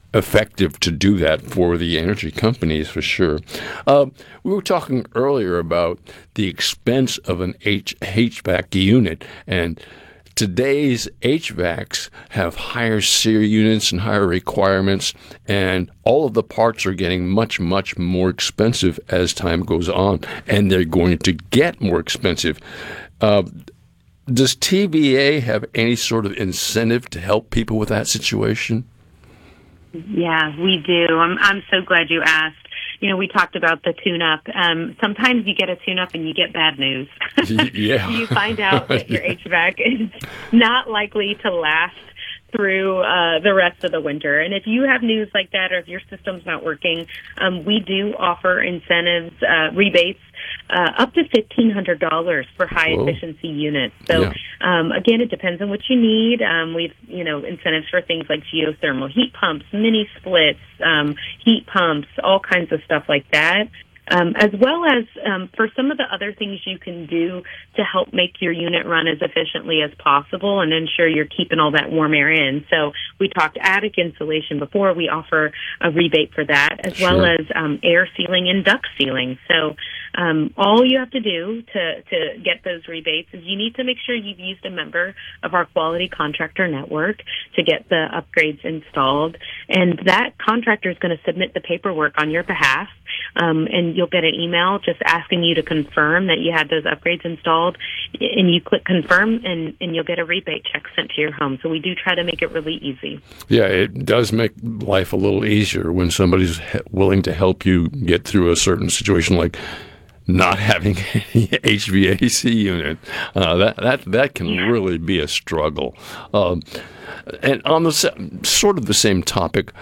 effective to do that for the energy companies, for sure. Uh, we were talking earlier about the expense of an H- HVAC unit, and today's H V A Cs have higher SEER units and higher requirements, and all of the parts are getting much, much more expensive as time goes on, and they're going to get more expensive. Uh, does T V A have any sort of incentive to help people with that situation? Yeah, we do. I'm I'm so glad you asked. You know, we talked about the tune-up. Um, sometimes you get a tune-up and you get bad news. Yeah. You find out that your H V A C is not likely to last through uh, the rest of the winter. And if you have news like that, or if your system's not working, um, we do offer incentives, uh, rebates, uh, up to fifteen hundred dollars for high-efficiency units. So, Yeah. um, again, it depends on what you need. Um, we've, you know, incentives for things like geothermal heat pumps, mini splits, um, heat pumps, all kinds of stuff like that. Um, as well as um, for some of the other things you can do to help make your unit run as efficiently as possible and ensure you're keeping all that warm air in. So we talked attic insulation before. We offer a rebate for that, as Sure. well as um, air sealing and duct sealing. So um, all you have to do to, to get those rebates is you need to make sure you've used a member of our quality contractor network to get the upgrades installed. And that contractor is going to submit the paperwork on your behalf. Um, and you'll get an email just asking you to confirm that you had those upgrades installed, and you click confirm, and, and you'll get a rebate check sent to your home. So we do try to make it really easy. Yeah, it does make life a little easier when somebody's he- willing to help you get through a certain situation like not having any H V A C unit. Uh, that that that can Yeah. really be a struggle. Um, and on the sa- sort of the same topic,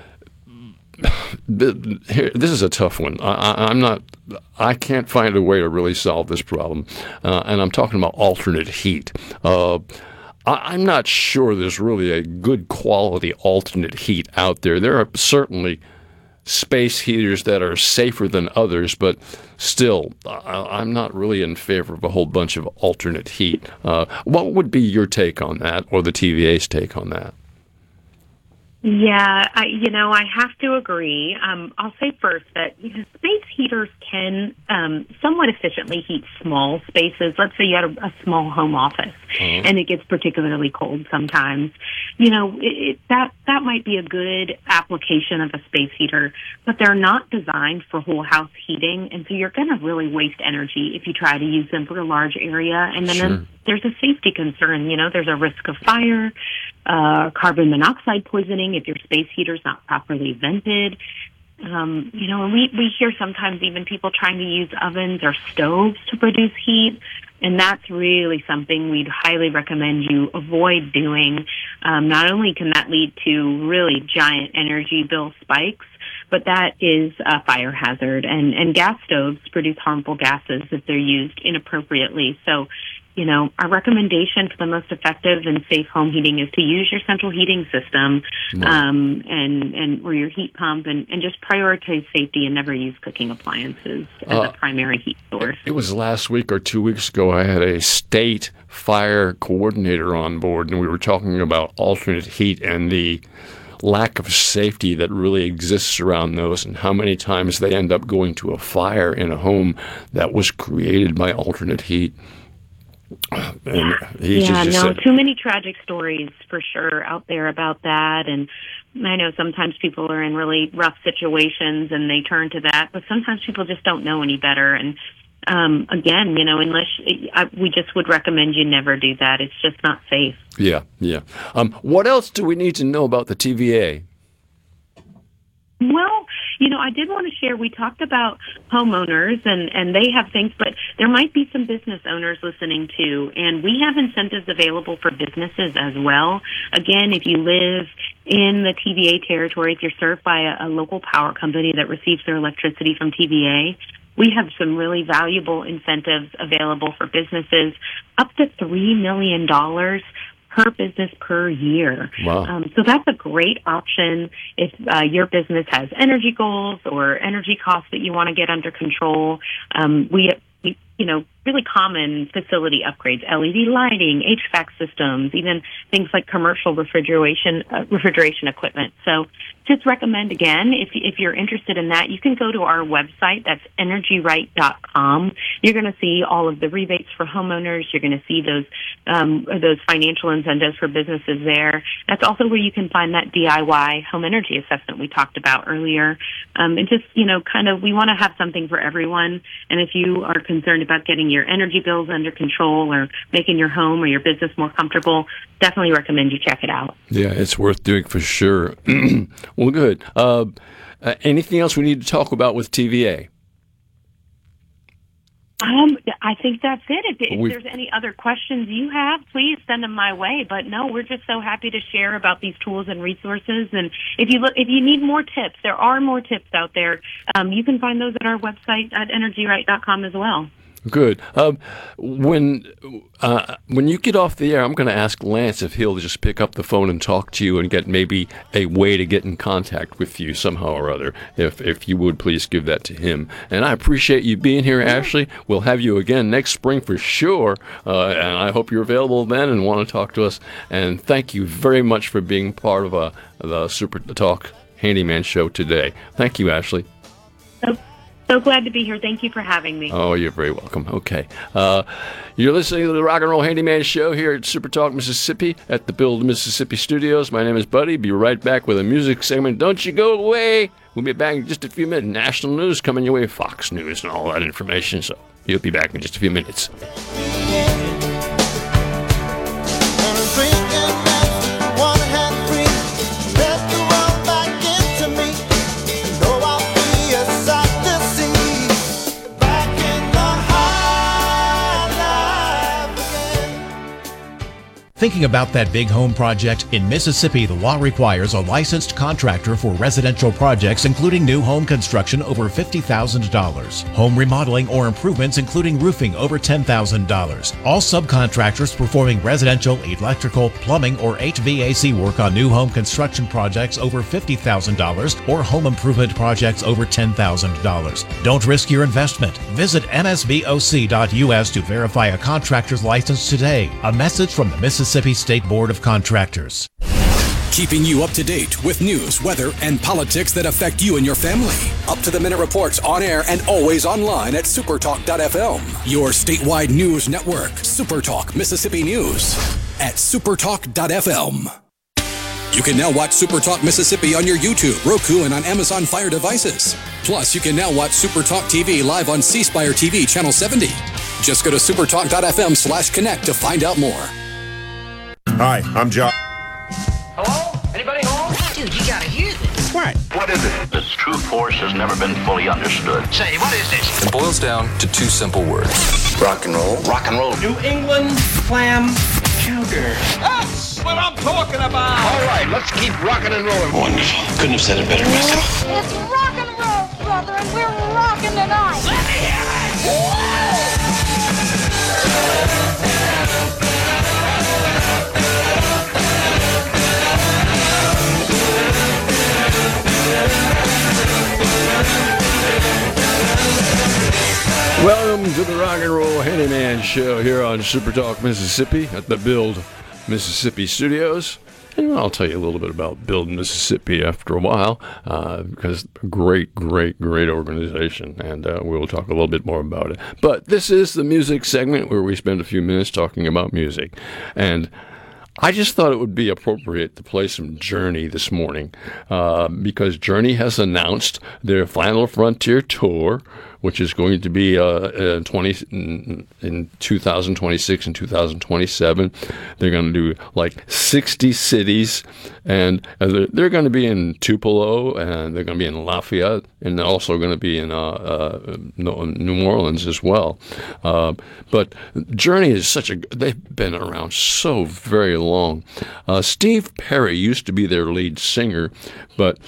th- here, this is a tough one. I, I, I'm not. I can't find a way to really solve this problem, uh, and I'm talking about alternate heat. Uh, I, I'm not sure there's really a good quality alternate heat out there. There are certainly space heaters that are safer than others, but still, I, I'm not really in favor of a whole bunch of alternate heat. Uh, what would be your take on that, or the T V A's take on that? Yeah, I, you know, I have to agree. Um, I'll say first that you know, space heaters can um, somewhat efficiently heat small spaces. Let's say you had a, a small home office, Mhm. and it gets particularly cold sometimes. You know, it, it, that that might be a good application of a space heater, but they're not designed for whole house heating, and so you're going to really waste energy if you try to use them for a large area. And then Sure. there's a safety concern. You know, there's a risk of fire, uh, carbon monoxide poisoning if your space heater's not properly vented. Um, you know, and we, we hear sometimes even people trying to use ovens or stoves to produce heat, and that's really something we'd highly recommend you avoid doing. Um, not only can that lead to really giant energy bill spikes, but that is a fire hazard, and, and gas stoves produce harmful gases if they're used inappropriately. So, you know, our recommendation for the most effective and safe home heating is to use your central heating system, Right. um, and, and or your heat pump, and, and just prioritize safety and never use cooking appliances as Uh, a primary heat source. It was last week or two weeks ago, I had a state fire coordinator on board, and we were talking about alternate heat and the lack of safety that really exists around those, and how many times they end up going to a fire in a home that was created by alternate heat. And he Yeah, just, just no, said, too many tragic stories for sure out there about that. And I know sometimes people are in really rough situations and they turn to that, but sometimes people just don't know any better. And um, again, you know, unless I, we just would recommend you never do that. It's just not safe. yeah, yeah. Um, what else do we need to know about the T V A? Well, you know, I did want to share, we talked about homeowners and, and they have things, but there might be some business owners listening too. And we have incentives available for businesses as well. Again, if you live in the T V A territory, if you're served by a, a local power company that receives their electricity from T V A, we have some really valuable incentives available for businesses, up to three million dollars per business per year. Wow. Um, so that's a great option if uh, your business has energy goals or energy costs that you want to get under control. Um, we, we you know, really common facility upgrades, L E D lighting, H V A C systems, even things like commercial refrigeration uh, refrigeration equipment. So just recommend, again, if, if you're interested in that, you can go to our website. That's energy right dot com. You're going to see all of the rebates for homeowners. You're going to see those um, those financial incentives for businesses there. That's also where you can find that D I Y home energy assessment we talked about earlier. Um, and just, you know, kind of, we want to have something for everyone. And if you are concerned about getting your energy bills under control or making your home or your business more comfortable, definitely recommend you check it out. Yeah, it's worth doing for sure. Well, good. Uh, uh, anything else we need to talk about with T V A? Um, I think that's it. If, if We've- there's any other questions you have, please send them my way. But no, we're just so happy to share about these tools and resources. And if you look, if you need more tips, there are more tips out there. Um, you can find those at our website at energy right dot com as well. Good. Um, when uh, when you get off the air, I'm going to ask Lance if he'll just pick up the phone and talk to you and get maybe a way to get in contact with you somehow or other. If if you would please give that to him. And I appreciate you being here, Ashley. We'll have you again next spring for sure. Uh, and I hope you're available then and want to talk to us. And thank you very much for being part of uh, the Super Talk Handyman show today. Thank you, Ashley. So, so glad to be here. Thank you for having me. Oh, you're very welcome. Okay. Uh, you're listening to the Rock and Roll Handyman Show here at Super Talk Mississippi at the Build Mississippi Studios. My name is Buddy. Be right back with a music segment. Don't you go away. We'll be back in just a few minutes. National news coming your way, Fox News and all that information. So you'll be back in just a few minutes. Thinking about that big home project? In Mississippi, the law requires a licensed contractor for residential projects, including new home construction over fifty thousand dollars, home remodeling or improvements, including roofing, over ten thousand dollars. All subcontractors performing residential, electrical, plumbing, or H V A C work on new home construction projects over fifty thousand dollars or home improvement projects over ten thousand dollars. Don't risk your investment. Visit M S B O C dot U S to verify a contractor's license today. A message from the Mississippi State Board of Contractors. Keeping you up to date with news, weather, and politics that affect you and your family. Up-to-the-minute reports on air and always online at supertalk dot f m. Your statewide news network, Supertalk Mississippi News at supertalk dot f m. You can now watch Supertalk Mississippi on your YouTube, Roku, and on Amazon Fire devices. Plus, you can now watch Supertalk T V live on C Spire T V Channel seventy. Just go to supertalk dot f m slash connect to find out more. Hi, I'm John. Hello? Anybody home? Dude, you gotta hear this. What? What is it? Its true force has never been fully understood. Say, what is this? It boils down to two simple words. Rock and roll. Rock and roll. New England clam chowder. That's what I'm talking about. All right, let's keep rocking and rolling. Wonderful. Couldn't have said it better myself. It's rock and roll, brother, and we're rocking tonight. Let me hear it. Welcome to the Rock and Roll Handyman Show here on Super Talk Mississippi at the Build Mississippi Studios. And I'll tell you a little bit about Build Mississippi after a while, uh, because great, great, great organization, and uh, we'll talk a little bit more about it. But this is the music segment where we spend a few minutes talking about music. And I just thought it would be appropriate to play some Journey this morning, uh, because Journey has announced their Final Frontier Tour, which is going to be uh, uh, twenty in, in two thousand twenty-six and two thousand twenty-seven. They're going to do like sixty cities, and uh, they're, they're going to be in Tupelo, and they're going to be in Lafayette, and they're also going to be in uh, uh, New Orleans as well. Uh, but Journey is such a, they've been around so very long. Uh, Steve Perry used to be their lead singer, but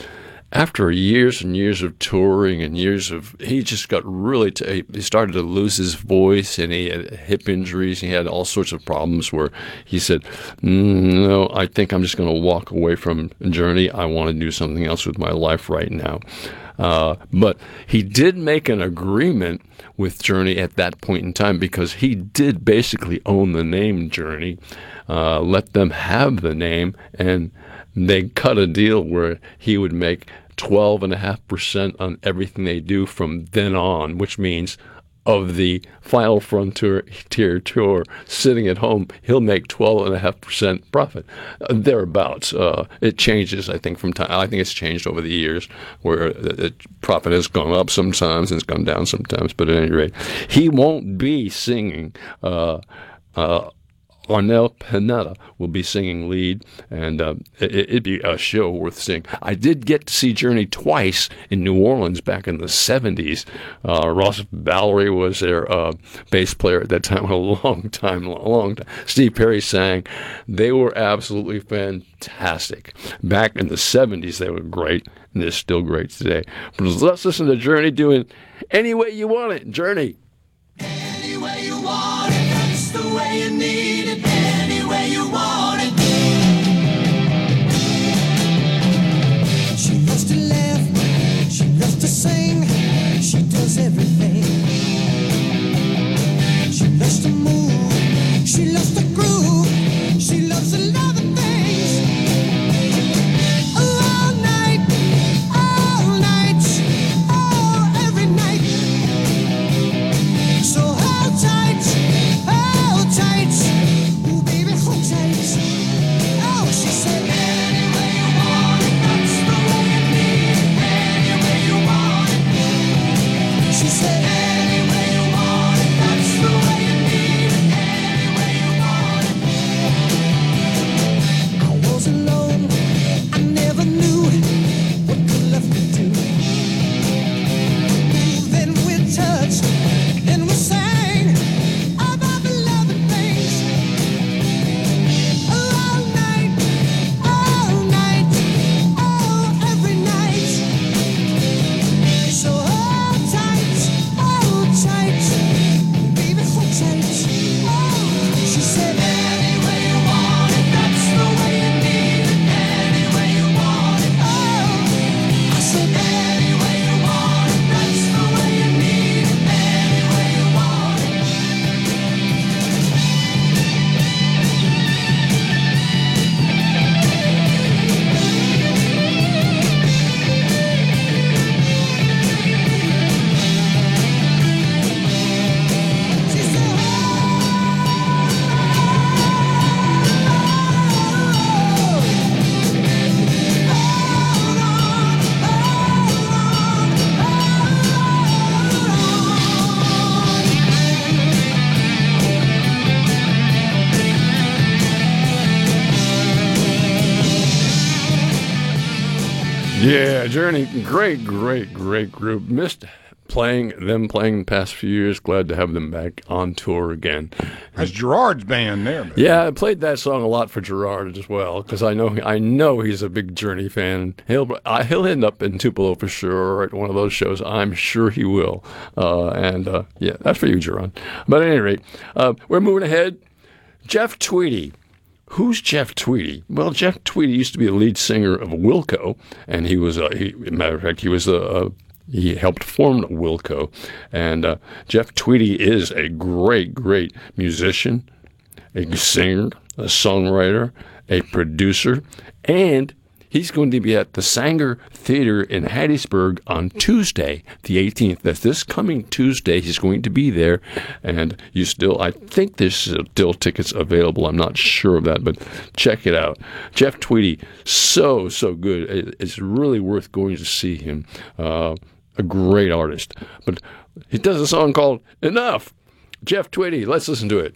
after years and years of touring and years of, he just got really, t- he started to lose his voice, and he had hip injuries. He had all sorts of problems where he said, mm, no, I think I'm just going to walk away from Journey. I want to do something else with my life right now. Uh, but he did make an agreement with Journey at that point in time, because he did basically own the name Journey, uh, let them have the name, and they cut a deal where he would make twelve point five percent on everything they do from then on, which means of the Final Frontier tour sitting at home, he'll make twelve point five percent profit, uh, thereabouts. Uh, it changes, I think, from time. I think it's changed over the years, where the profit has gone up sometimes and it's gone down sometimes. But at any rate, he won't be singing. Uh, uh, Arnel Pineda will be singing lead, and uh, it, it'd be a show worth seeing. I did get to see Journey twice in New Orleans back in the seventies. Uh, Ross Valerie was their uh, bass player at that time, a long time, long time. Steve Perry sang. They were absolutely fantastic. Back in the seventies, they were great, and they're still great today. But let's listen to Journey doing Any Way You Want It. Journey. Any way you want it, that's the way you need it. Any way you want it. She loves to laugh, she loves to sing, she does everything. She loves to move, she loves to groove, she loves a lot of things. All night, all night, oh, every night. So hold tight, hold tight, ooh baby, hold tight. Oh, she said, any way you want it, that's the way you need it. Any way you want it. She said, any way you want it, that's the way you need it. Any way you want it. I was alone, I never knew what good love could do. Then we touched, then we sang about the loving things. All night, all night, oh, every night. So hold tight, hold tight, baby, hold tight. Oh, she said, any way you want it, that's the way you need it. Any way you want it. Oh, I said, any way you want it, that's the way you need it. Any way you want it. Yeah, Journey, great, great, great group. Missed playing them playing the past few years. Glad to have them back on tour again. That's Gerard's band there, man. Yeah, I played that song a lot for Gerard as well, because I know I know he's a big Journey fan. He'll I, he'll end up in Tupelo for sure, or at one of those shows. I'm sure he will. Uh, and uh, yeah, that's for you, Gerard. But at any rate, uh, we're moving ahead. Jeff Tweedy. Who's Jeff Tweedy? Well, Jeff Tweedy used to be the lead singer of Wilco, and he was, uh, he, matter of fact, he was a, uh, he helped form Wilco. And uh, Jeff Tweedy is a great, great musician, a singer, a songwriter, a producer, and he's going to be at the Sanger Theater in Hattiesburg on Tuesday, the eighteenth. That's this coming Tuesday. He's going to be there, and you still, I think there's still tickets available. I'm not sure of that, but check it out. Jeff Tweedy, so, so good. It's really worth going to see him. Uh, a great artist. But he does a song called Enough. Jeff Tweedy, let's listen to it.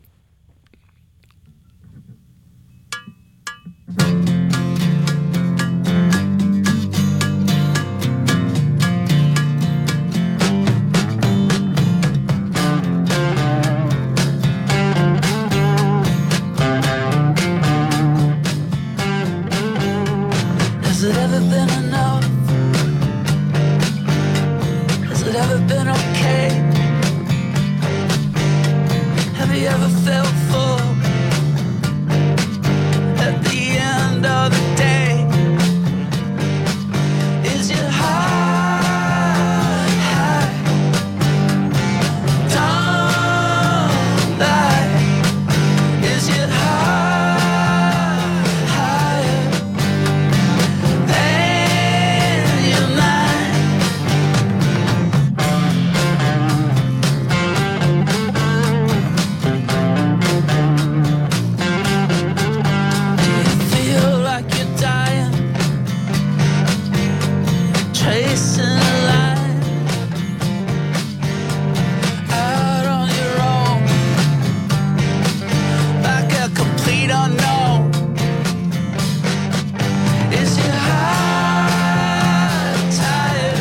Has it ever been enough place in life, out on your own, like a complete unknown. Is your heart tired?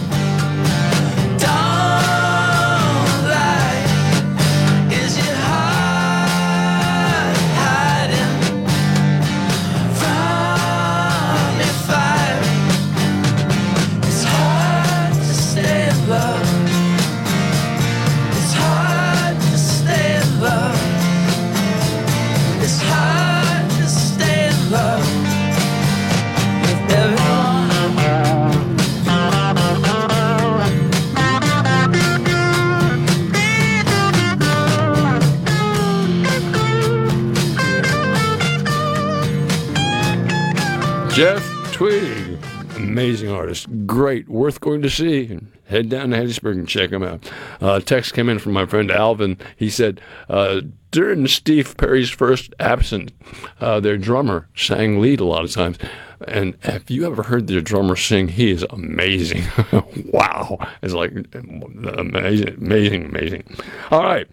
Don't lie. Is your heart hiding from your fire? It's hard to stay in love. It's hard to stay in love. It's hard to stay in love with everyone. Jeff Tweedy, amazing artist, great, worth going to see. Head down to Hattiesburg and check him out. Uh, text came in from my friend Alvin. He said, uh, during Steve Perry's first absence, uh, their drummer sang lead a lot of times. And have you ever heard their drummer sing? He is amazing. Wow. It's like amazing, amazing, amazing. All right.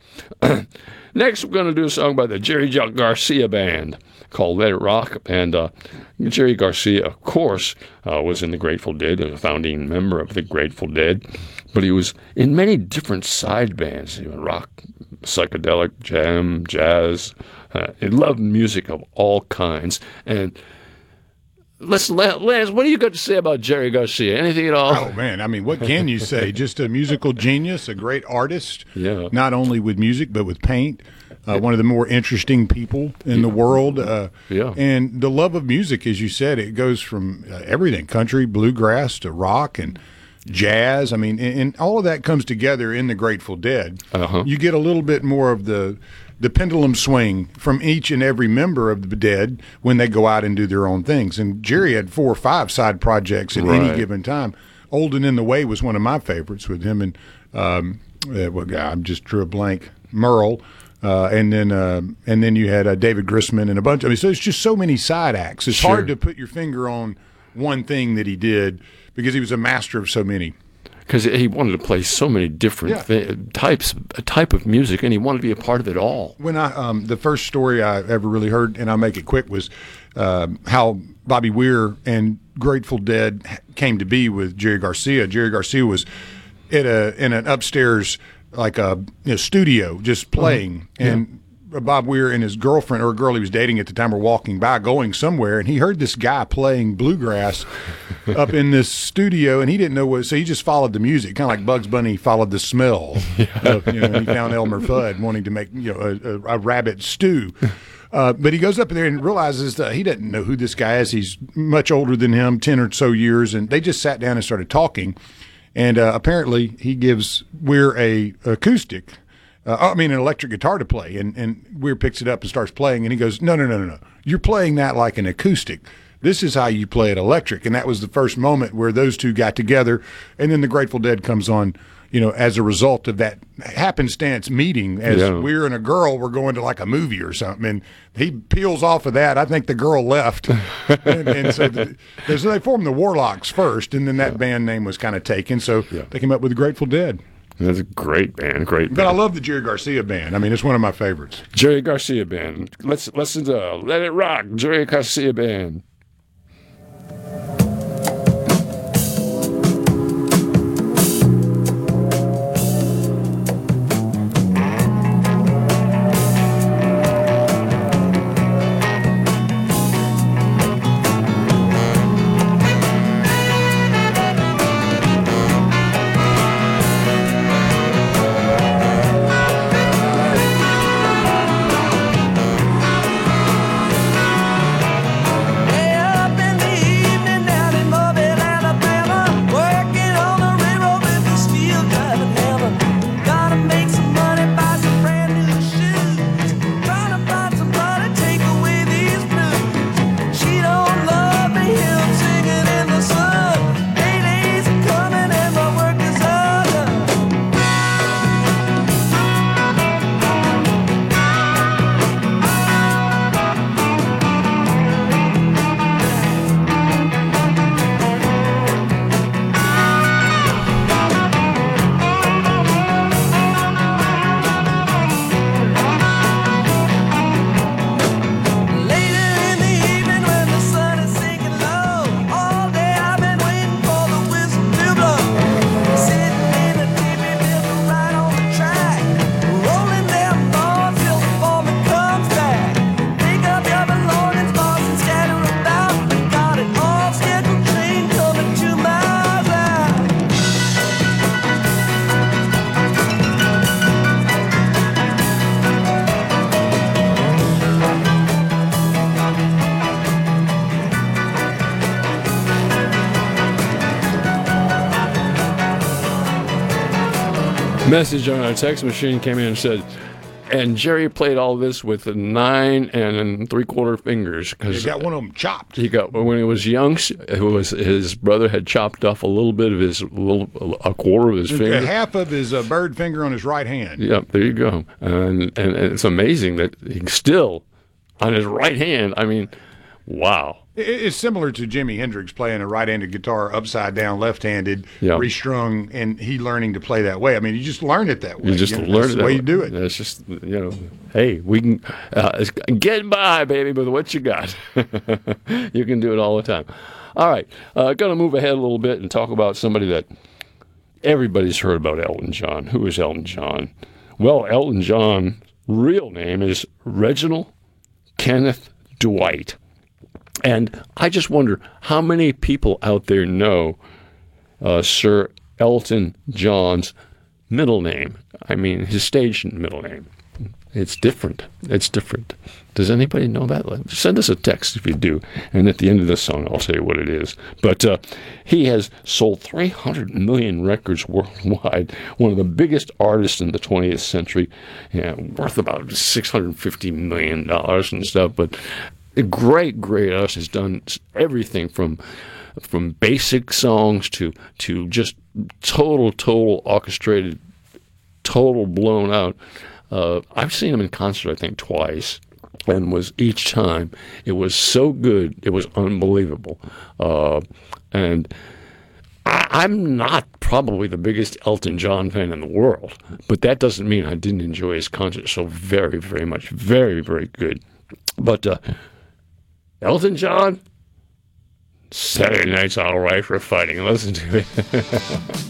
Next, we're going to do a song by the Jerry Garcia Band called Let It Rock. And uh, Jerry Garcia, of course, uh, was in the Grateful Dead, a founding member of the Grateful Dead. But he was in many different side bands, you know, rock, psychedelic, jam, jazz. Uh, he loved music of all kinds. And let's, Lance, what do you got to say about Jerry Garcia? Anything at all? Oh, man. I mean, what can you say? Just a musical genius, a great artist, yeah. Not only with music, but with paint. Uh, one of the more interesting people in the world. Uh, yeah. And the love of music, as you said, it goes from uh, everything, country, bluegrass to rock and jazz. I mean, and, and all of that comes together in the Grateful Dead. Uh-huh. You get a little bit more of the the pendulum swing from each and every member of the Dead when they go out and do their own things. And Jerry had four or five side projects at Right. any given time. Old and in the Way was one of my favorites with him and, um, uh, well, I just drew a blank, Merle. Uh, and then uh, and then you had uh, David Grisman and a bunch. I mean, so it's just so many side acts. It's Sure. hard to put your finger on one thing that he did because he was a master of so many. Because he wanted to play so many different Yeah. thi- types, a type of music, and he wanted to be a part of it all. When I um, the first story I ever really heard, and I'll make it quick, was um, how Bobby Weir and Grateful Dead came to be with Jerry Garcia. Jerry Garcia was at a in an upstairs like a you know, studio just playing, Uh-huh. and Bob Weir and his girlfriend, or a girl he was dating at the time, were walking by going somewhere, and he heard this guy playing bluegrass up in this studio, and he didn't know what, so he just followed the music, kind of like Bugs Bunny followed the smell. Yeah. Of, you know, he found Elmer Fudd wanting to make you know a, a, a rabbit stew. Uh, but he goes up there and realizes that he doesn't know who this guy is. He's much older than him, ten or so years, and they just sat down and started talking. And uh, apparently he gives Weir a acoustic, uh, I mean an electric guitar to play, and, and Weir picks it up and starts playing, and he goes, no, no, no, no, no, you're playing that like an acoustic. This is how you play it electric. And that was the first moment where those two got together, and then the Grateful Dead comes on, you know, as a result of that happenstance meeting, as Yeah. Weir and a girl were going to like a movie or something, and he peels off of that. I think the girl left, and, and so, the, so they formed the Warlocks first, and then that yeah. band name was kind of taken. So yeah. they came up with the Grateful Dead. That's a great band, great band. But I love the Jerry Garcia Band. I mean, it's one of my favorites. Jerry Garcia Band. Let's listen to Let It Rock, Jerry Garcia Band. Hey, up in the evening now. message on our text machine came in and said, and Jerry played all this with a nine and three quarter fingers He got one of them chopped. He got when he was young. It was his brother had chopped off a little bit of his little a quarter of his finger, half of his uh, bird finger on his right hand. Yeah, there you go. And, and and it's amazing that he still on his right hand. I mean, wow. It- It's similar to Jimi Hendrix playing a right-handed guitar upside down, left-handed, Yeah. restrung, and he learning to play that way. I mean, you just learn it that way. You just know, learn that's it the that way you do it. It's just, you know, hey, we can uh, it's get by, baby, with what you got. You can do it all the time. All right, uh, going to move ahead a little bit and talk about somebody that everybody's heard about, Elton John. Who is Elton John? Well, Elton John's real name is Reginald Kenneth Dwight. And I just wonder how many people out there know uh, Sir Elton John's middle name. I mean, his stage middle name. It's different. It's different. Does anybody know that? Send us a text if you do. And at the end of the song, I'll say what it is. But uh, he has sold three hundred million records worldwide, one of the biggest artists in the twentieth century, yeah, worth about six hundred fifty million dollars and stuff. But a great, great artist, has done everything from from basic songs to to just total, total orchestrated, total blown out. Uh, I've seen him in concert, I think, twice, and was each time it was so good, it was unbelievable. Uh, and I, I'm not probably the biggest Elton John fan in the world, but that doesn't mean I didn't enjoy his concert so very, very much. Very, very good. But uh, Elton John, Saturday night's all right for fighting. Listen to it.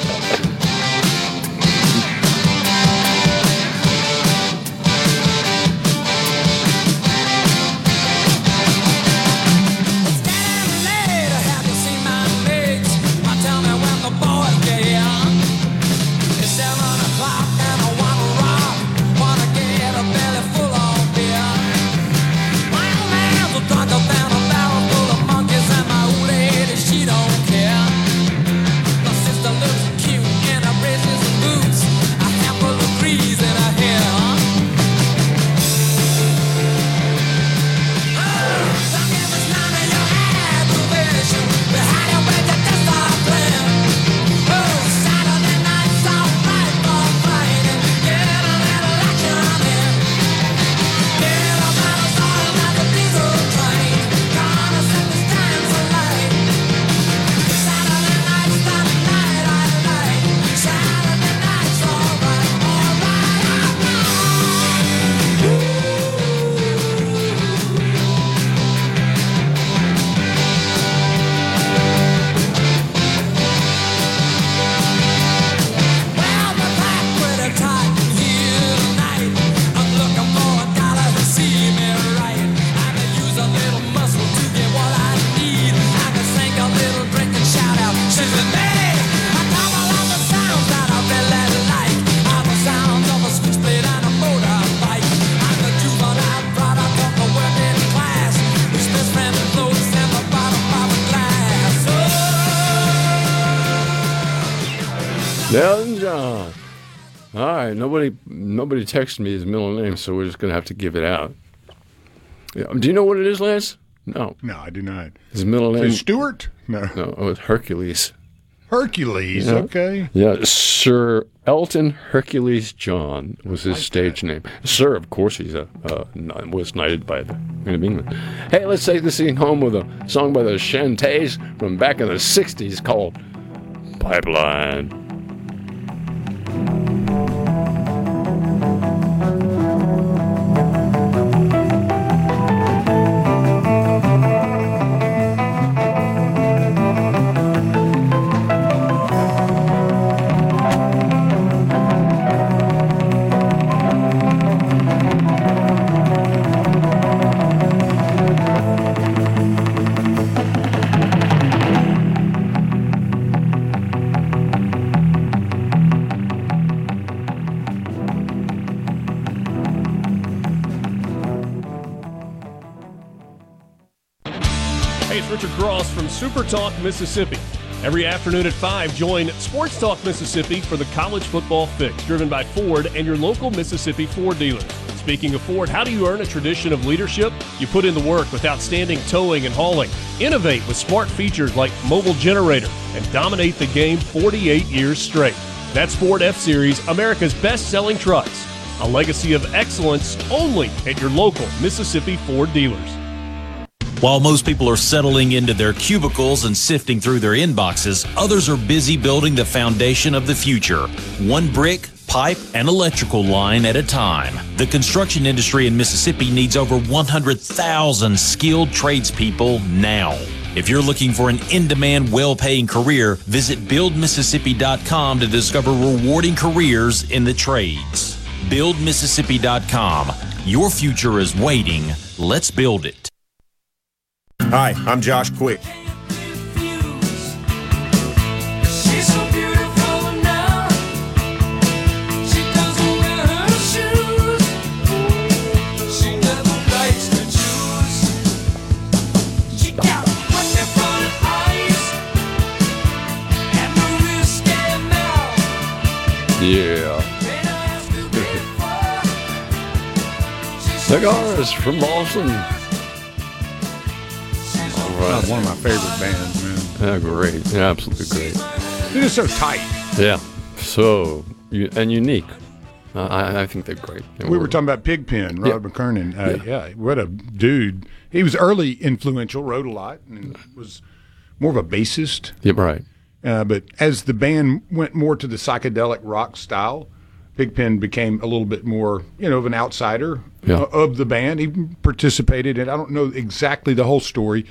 Elton John. All right, nobody nobody texted me his middle name, so we're just going to have to give it out. Yeah. Do you know what it is, Lance? No. No, I do not. His middle name? Is it Stewart? No. No, oh, it's Hercules. Hercules, Yeah. okay. Yeah, Sir Elton Hercules John was his stage name. Sir, of course, he's a uh, was knighted by the Queen of England. Hey, let's take this thing home with a song by the Shantays from back in the sixties called Pipeline. Hey, it's Richard Cross from Super Talk, Mississippi. Every afternoon at five, join Sports Talk Mississippi for the College Football Fix, driven by Ford and your local Mississippi Ford dealers. Speaking of Ford, how do you earn a tradition of leadership? You put in the work with outstanding towing and hauling. Innovate with smart features like mobile generator and dominate the game forty-eight years straight. That's Ford F-Series, America's best-selling trucks. A legacy of excellence only at your local Mississippi Ford dealers. While most people are settling into their cubicles and sifting through their inboxes, others are busy building the foundation of the future. One brick, pipe, and electrical line at a time. The construction industry in Mississippi needs over one hundred thousand skilled tradespeople now. If you're looking for an in-demand, well-paying career, visit build mississippi dot com to discover rewarding careers in the trades. build mississippi dot com. Your future is waiting. Let's build it. Hi, I'm Josh Quick. She's so beautiful now. She doesn't wear her shoes. She never likes to choose. She got wonderful eyes and the risque mouth. Yeah. Cigars from Boston. Right. One of my favorite bands, man. Yeah, great. Yeah, absolutely great. They're just so tight. Yeah, so and unique. Uh, I, I think they're great. They we were, were talking about Pigpen, Robert yeah. McKernan. Uh, yeah. yeah, what a dude. He was early influential, wrote a lot, and was more of a bassist. Yeah, right. Uh, but as the band went more to the psychedelic rock style, Pigpen became a little bit more, you know, of an outsider yeah. of the band. He participated in, I don't know exactly the whole story,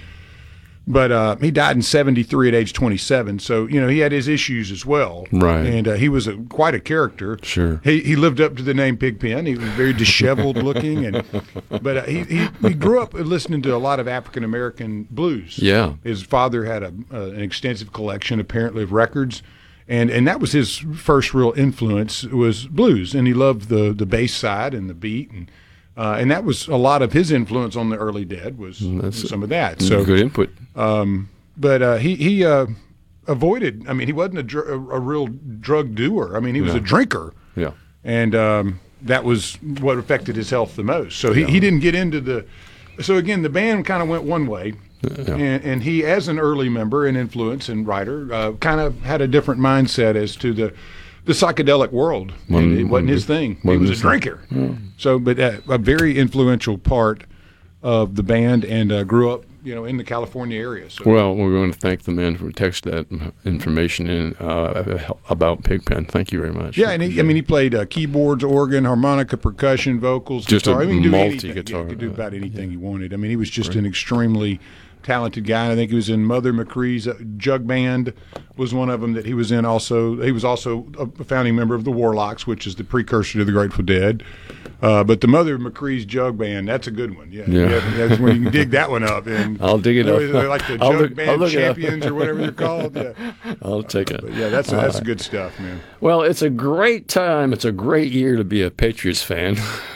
but uh, he died in seventy-three at age twenty-seven. So, you know, he had his issues as well. Right. And uh, he was a, quite a character. Sure. He he lived up to the name Pigpen. He was very disheveled looking. and But uh, he, he, he grew up listening to a lot of African-American blues. Yeah. His father had a, uh, an extensive collection, apparently, of records. And and that was his first real influence was blues. And he loved the, the bass side and the beat. And Uh, and that was a lot of his influence on the early Dead was, was some of that. So good input. Um, but uh, he he uh, avoided. I mean, he wasn't a, dr- a, a real drug doer. I mean, he was no. a drinker. Yeah. And um, that was what affected his health the most. So he, yeah. he didn't get into the. So again, the band kind of went one way, yeah. and, and he, as an early member and influence and writer, uh, kind of had a different mindset as to the. The psychedelic world. One, it wasn't his thing. He was a drinker. Yeah. So, but uh, a very influential part of the band, and uh, grew up, you know, in the California area. So. Well, we're going to thank the man who texted that information in uh, about Pigpen. Thank you very much. Yeah, and he, I mean, he played uh, keyboards, organ, harmonica, percussion, vocals, just guitar. a I mean, he could do multi-guitar. Yeah, he could do about anything yeah. he wanted. I mean, he was just Great. an extremely talented guy. And I think he was in Mother McCree's uh, Jug Band was one of them that he was in. Also, he was also a founding member of the Warlocks, which is the precursor to the Grateful Dead. Uh, but the Mother McCree's Jug Band, that's a good one. Yeah, yeah. yeah that's when you can dig that one up. And I'll dig it up. They're like the I'll Jug look, Band look champions or whatever they're called. Yeah, I'll take it. But yeah, that's that's right. Good stuff, man. Well, it's a great time. It's a great year to be a Patriots fan.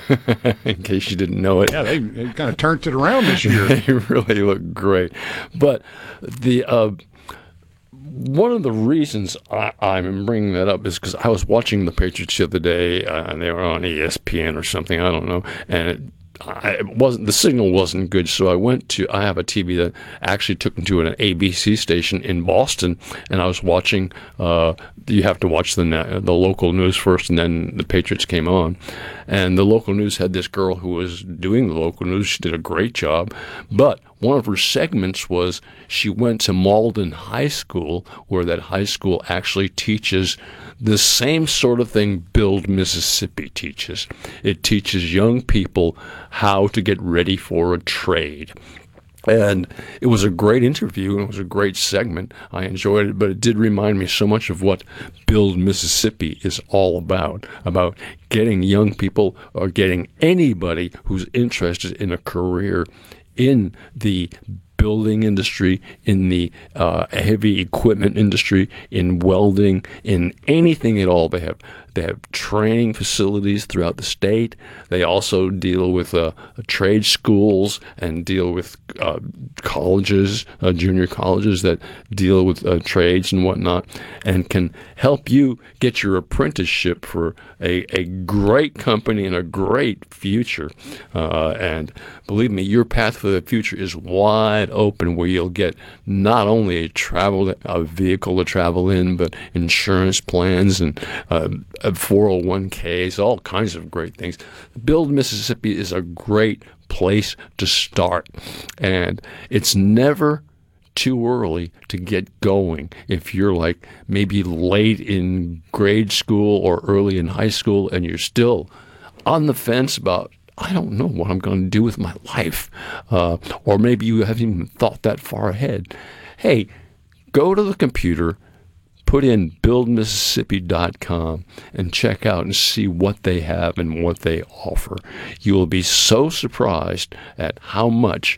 In case you didn't know it. Yeah, they, they kind of turned it around this year. They really look great. But the uh, one of the reasons I, I'm bringing that up is because I was watching the Patriots the other day, uh, and they were on E S P N or something, I don't know, and it, I, it wasn't the signal wasn't good, so I went to. I have a T V that actually took me to an A B C station in Boston, and I was watching. Uh, you have to watch the the local news first, and then the Patriots came on, and the local news had this girl who was doing the local news. She did a great job, but one of her segments was she went to Malden High School, where that high school actually teaches the same sort of thing Build Mississippi teaches. It teaches young people how to get ready for a trade. And it was a great interview, and it was a great segment. I enjoyed it, but it did remind me so much of what Build Mississippi is all about, about getting young people or getting anybody who's interested in a career in the building industry, in the uh, heavy equipment industry, in welding, in anything at all. They have They have training facilities throughout the state. They also deal with uh, trade schools and deal with uh, colleges, uh, junior colleges that deal with uh, trades and whatnot, and can help you get your apprenticeship for a, a great company and a great future. Uh, and believe me, your path for the future is wide open, where you'll get not only a travel a vehicle to travel in, but insurance plans and uh, four oh one k's, all kinds of great things. Build Mississippi is a great place to start, and it's never too early to get going. If you're like maybe late in grade school or early in high school and you're still on the fence about, I don't know what I'm going to do with my life, uh, or maybe you haven't even thought that far ahead, hey, go to the computer, put in build mississippi dot com and check out and see what they have and what they offer. You will be so surprised at how much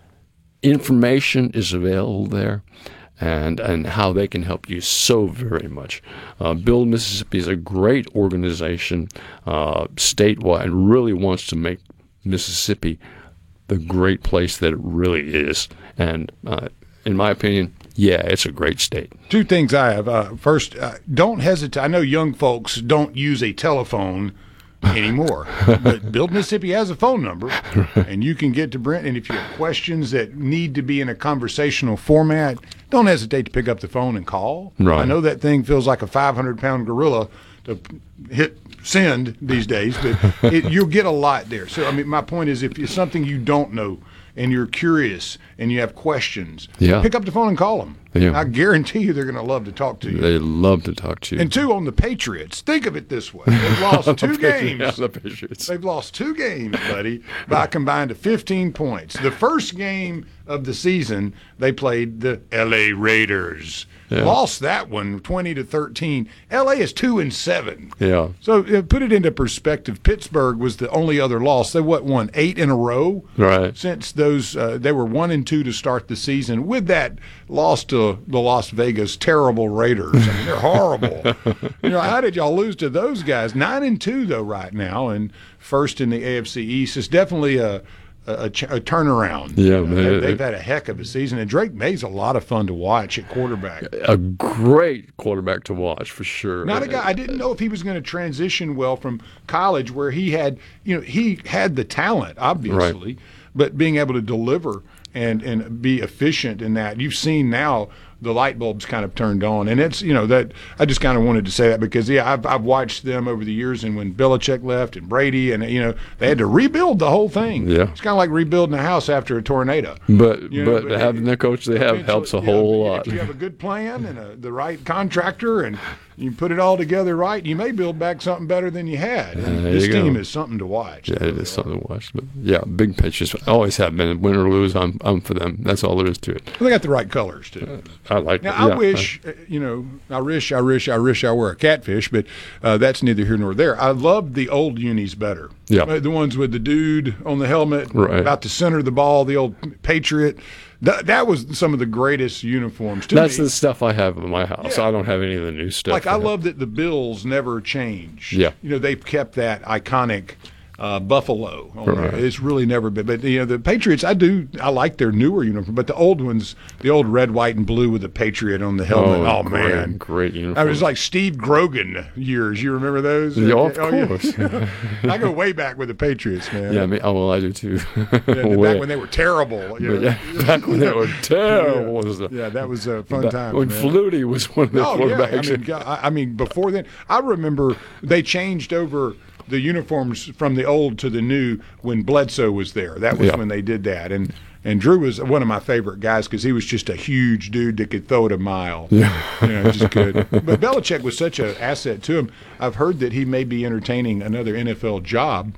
information is available there, and and how they can help you so very much. Uh, Build Mississippi is a great organization, uh, statewide, and really wants to make Mississippi the great place that it really is. And uh, in my opinion, yeah, it's a great state. Two things I have. Uh, first, uh, don't hesitate. I know young folks don't use a telephone anymore, but Build Mississippi has a phone number, and you can get to Brent. And if you have questions that need to be in a conversational format, don't hesitate to pick up the phone and call. Right. I know that thing feels like a five hundred pound gorilla to hit send these days, but it, you'll get a lot there. So, I mean, my point is, if it's something you don't know and you're curious and you have questions, yeah. pick up the phone and call them. Yeah. I guarantee you they're going to love to talk to you. They love to talk to you. And two, on the Patriots, think of it this way. They've lost two games. Yeah, the Patriots. They've lost two games, buddy, by combined to fifteen points. The first game of the season, they played the L A Raiders. Yeah. Lost that one twenty to thirteen. L A is two and seven. Yeah. So uh, put it into perspective. Pittsburgh was the only other loss. They what won eight in a row. Right. Since those, uh, they were one and two to start the season. With that loss to the Las Vegas terrible Raiders. I mean, they're horrible. You know, how did y'all lose to those guys? Nine and two though right now, and first in the A F C East. It's definitely a. A, a turnaround. Yeah, uh, man. They, they've had a heck of a season, and Drake May's a lot of fun to watch at quarterback. A great quarterback to watch for sure. Not a guy. I didn't know if he was going to transition well from college, where he had, you know, he had the talent, obviously, right. but being able to deliver and and be efficient in that. You've seen now the light bulbs kind of turned on, and it's, you know, that I just kind of wanted to say that because yeah, I've I've watched them over the years, and when Belichick left and Brady, and you know, they had to rebuild the whole thing. Yeah, it's kind of like rebuilding a house after a tornado. But you know, but, but having the coach they have helps a whole know, lot. If you have a good plan and a, the right contractor, and you put it all together right, you may build back something better than you had. And uh, this you team go. is something to watch. Yeah, it is something to watch. But yeah, big pitches always have been. Win or lose, I'm I'm for them. That's all there is to it. Well, they got the right colors too. Uh, I like. Now that. I Yeah. wish, uh, you know, I wish, I wish, I wish I were a catfish, but uh, that's neither here nor there. I loved the old unis better. Yeah, uh, the ones with the dude on the helmet, right. about to center the ball, the old Patriot. That, that was some of the greatest uniforms to That's me. the stuff I have in my house. Yeah. I don't have any of the new stuff. Like I love that the Bills never change. Yeah, you know, they've kept that iconic uh, buffalo on right. there. It's really never been. But you know, the Patriots, I do, I like their newer uniform. But the old ones, the old red, white, and blue with the Patriot on the helmet. Oh, oh man, great, great uniform. I was like Steve Grogan years. You remember those? Yeah, of oh, course. Yeah. I go way back with the Patriots, man. Yeah, I mean, oh well, I do too. Yeah, back when they were terrible. You know? yeah, back when they were terrible. Yeah, was the, yeah that was a fun back, time. When man. Flutie was one of the oh, quarterbacks. Yeah. I mean, God, I, I mean, before then, I remember they changed over the uniforms from the old to the new when Bledsoe was there. That was yeah. when they did that. And and Drew was one of my favorite guys because he was just a huge dude that could throw it a mile. Yeah. You know, just good. But Belichick was such an asset to him. I've heard that he may be entertaining another N F L job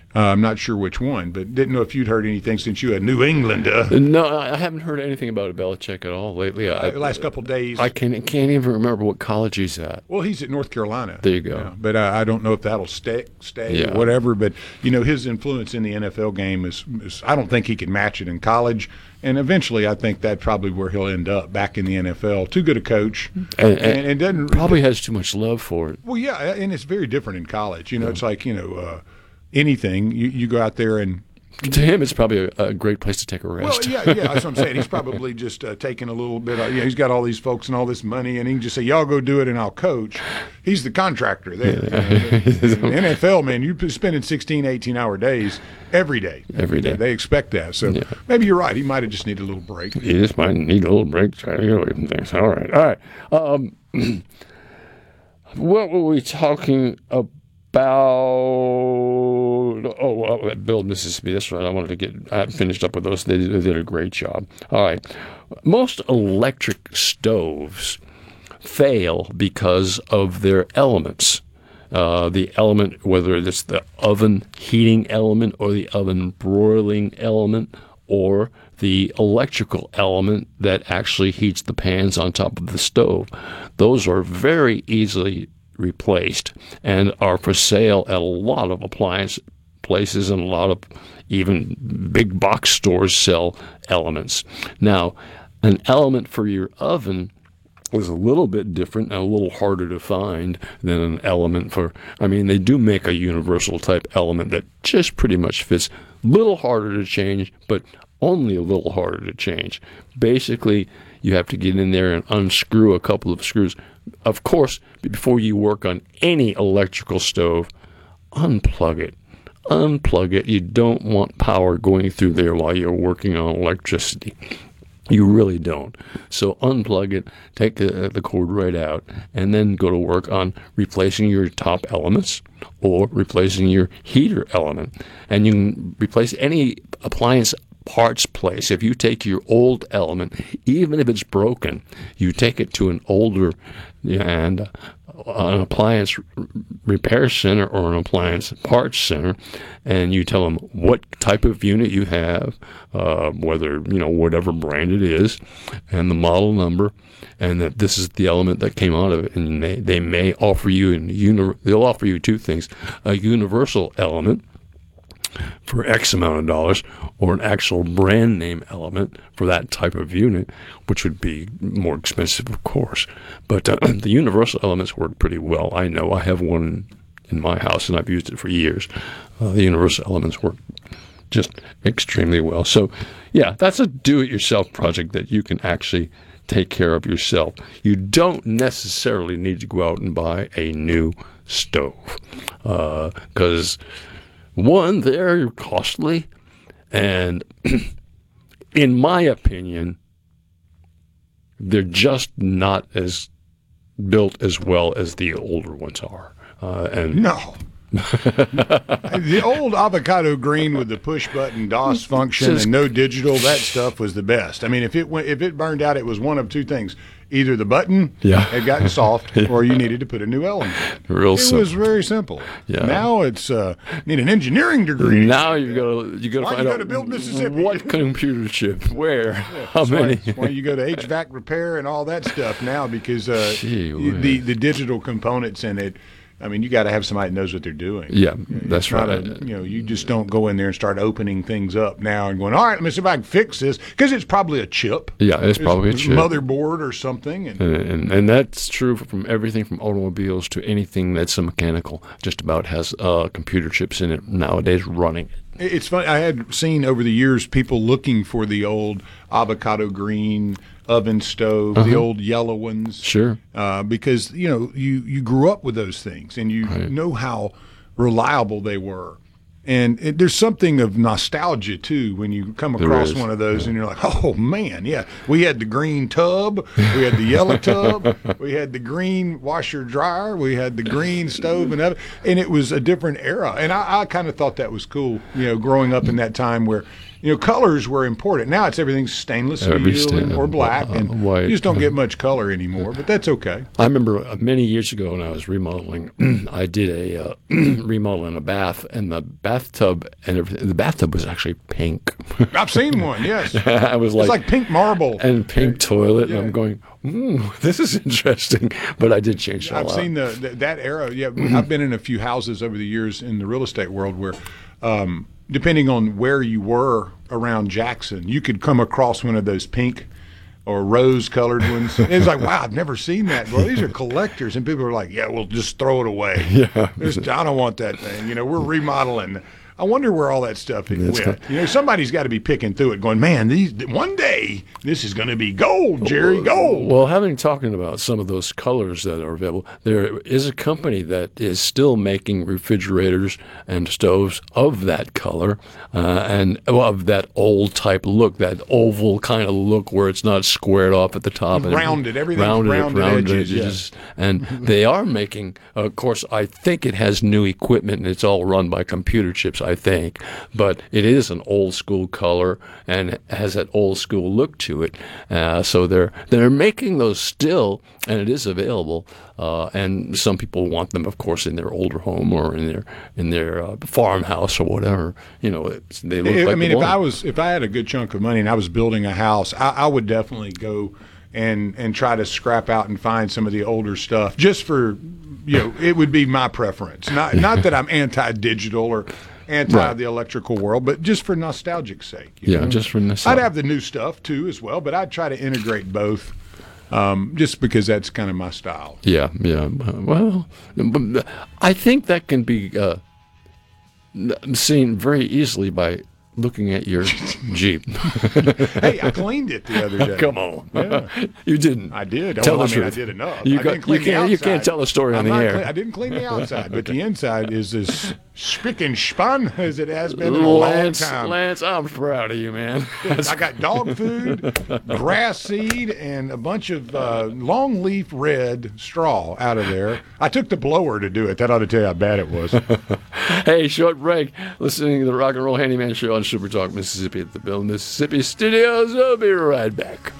Uh, I'm not sure which one, but didn't know if you'd heard anything since you had New England. Uh, no, I haven't heard anything about Belichick at all lately. I, the last couple of days. I can't, can't even remember what college he's at. Well, he's at North Carolina. There you go. Yeah, but uh, I don't know if that'll stay, stay Yeah. or whatever. But, you know, his influence in the N F L game is, is – I don't think he can match it in college. And eventually I think that's probably where he'll end up, back in the N F L. Too good a coach. And, and, and, and doesn't probably has too much love for it. Well, yeah, and it's very different in college. You know, yeah. It's like, you know, uh, anything. You, you go out there and – to him, it's probably a, a great place to take a rest. Well, yeah, yeah, that's what I'm saying. He's probably just uh, taking a little bit. Of, you know, he's got all these folks and all this money, and he can just say, "Y'all go do it, and I'll coach." He's the contractor there. Yeah. You know, the N F L, man, you're spending sixteen, eighteen-hour days every day. Every day. They expect that. So yeah. maybe you're right. He might have just needed a little break. He just might need a little break to try to get away from things. All right, all right. Um, what were we talking about? About oh well, Build Mississippi. That's right. I wanted to get. I finished up with those. They, they did a great job. All right. Most electric stoves fail because of their elements. Uh, the element, whether it's the oven heating element or the oven broiling element, or the electrical element that actually heats the pans on top of the stove. Those are very easily replaced and are for sale at a lot of appliance places, and a lot of even big box stores sell elements. Now, an element for your oven is a little bit different and a little harder to find than an element for, I mean, they do make a universal type element that just pretty much fits. Little harder to change, but only a little harder to change. Basically, you have to get in there and unscrew a couple of screws. Of course, before you work on any electrical stove, unplug it. Unplug it. You don't want power going through there while you're working on electricity. You really don't. So unplug it, take the, the cord right out, and then go to work on replacing your top elements or replacing your heater element. And you can replace any appliance parts place. If you take your old element, even if it's broken, you take it to an older and uh, an appliance repair center or an appliance parts center, and you tell them what type of unit you have, uh, whether, you know, whatever brand it is, and the model number, and that this is the element that came out of it. And they, they may offer you, an uni- they'll offer you two things, a universal element for X amount of dollars, or an actual brand name element for that type of unit, which would be more expensive, of course. But uh, the universal elements work pretty well. I know I have one in my house, and I've used it for years. Uh, the universal elements work just extremely well. So, yeah, that's a do-it-yourself project that you can actually take care of yourself. You don't necessarily need to go out and buy a new stove, because uh, one, they're costly, and in my opinion, they're just not as built as well as the older ones are. Uh, and no. The old avocado green with the push button DOS function and no digital, that stuff was the best. I mean, if it went, if it burned out, it was one of two things. Either the button yeah. had gotten soft, yeah. or you needed to put a new element in. Real it simple. was very simple. Yeah. Now it's uh, need an engineering degree. Now you go you got to find you out go to Build Mississippi. What computer chip, where, yeah, how many. That's why you go to H V A C repair and all that stuff now, because uh, Gee, the the digital components in it. I mean, you got to have somebody that knows what they're doing. Yeah, you know, that's right. A, you know, you just don't go in there and start opening things up now and going, all right, let me see if I can fix this, because it's probably a chip. Yeah, it's probably it's a chip. Motherboard or something. And, and, and and that's true from everything from automobiles to anything that's a mechanical, just about has uh, computer chips in it nowadays running it. It's funny. I had seen over the years people looking for the old avocado green oven stove, uh-huh. the old yellow ones. Sure. Uh, because, you know, you, you grew up with those things and you right. know how reliable they were. And it, there's something of nostalgia, too, when you come across one of those yeah. and you're like, oh, man, yeah. We had the green tub. We had the yellow tub. We had the green washer dryer. We had the green stove and oven. And it was a different era. And I, I kind of thought that was cool, you know, growing up in that time where you know, colors were important. Now it's everything's stainless steel Every and, sta- or black, uh, and white. you just don't get much color anymore. But that's okay. I remember uh, many years ago when I was remodeling, I did a uh, remodel in a bath, and the bathtub and everything, the bathtub was actually pink. I've seen one. Yes, I was like, it's like pink marble and pink toilet, Yeah. and I'm going, mm, this is interesting. But I did change it all I've out. seen the, the that era. Yeah, I've been in a few houses over the years in the real estate world where, um, depending on where you were around Jackson, you could come across one of those pink or rose-colored ones. It was like, wow, I've never seen that. Well, these are collectors, and people are like, yeah, well, just throw it away. Yeah, There's, I don't want that thing. You know, we're remodeling. I wonder where all that stuff went. That's You know, somebody's got to be picking through it, going, man, these one day this is going to be gold, Jerry, gold. Well, having talking about some of those colors that are available, there is a company that is still making refrigerators and stoves of that color uh, and well, of that old type look, that oval kind of look where it's not squared off at the top. and Rounded, everything's rounded, rounded rounded edges, edges. And they are making, of course, I think it has new equipment and it's all run by computer chips, I think, but it is an old school color and has that old school look to it. Uh, so they're they're making those still, and it is available. Uh, and some people want them, of course, in their older home or in their in their uh, farmhouse or whatever. You know, it's, they look I like mean, the if one. I was if I had a good chunk of money and I was building a house, I, I would definitely go and and try to scrap out and find some of the older stuff just for, you know, it would be my preference. Not not that I'm anti-digital or anti Right. the electrical world, but just for nostalgic sake. you Yeah, know? just for nostalgia. I'd have the new stuff too as well, but I'd try to integrate both, um, just because that's kind of my style. Yeah, yeah. Well, but I think that can be uh, seen very easily by looking at your Jeep. Hey, I cleaned it the other day. Come on. Yeah. You didn't. I did. Tell well, the I mean, truth. I did enough. You, I got, didn't clean you, the can't, you can't outside. tell a story on I'm the not air. Clean, I didn't clean the outside, but the inside is as spick and span as it has been in a Lance, long time. Lance, I'm proud of you, man. I got dog food, grass seed, and a bunch of uh, long leaf red straw out of there. I took the blower to do it. That ought to tell you how bad it was. Hey, short break. Listening to the Rock and Roll Handyman Show on Super Talk Mississippi at the Bill Mississippi Studios. I'll be right back.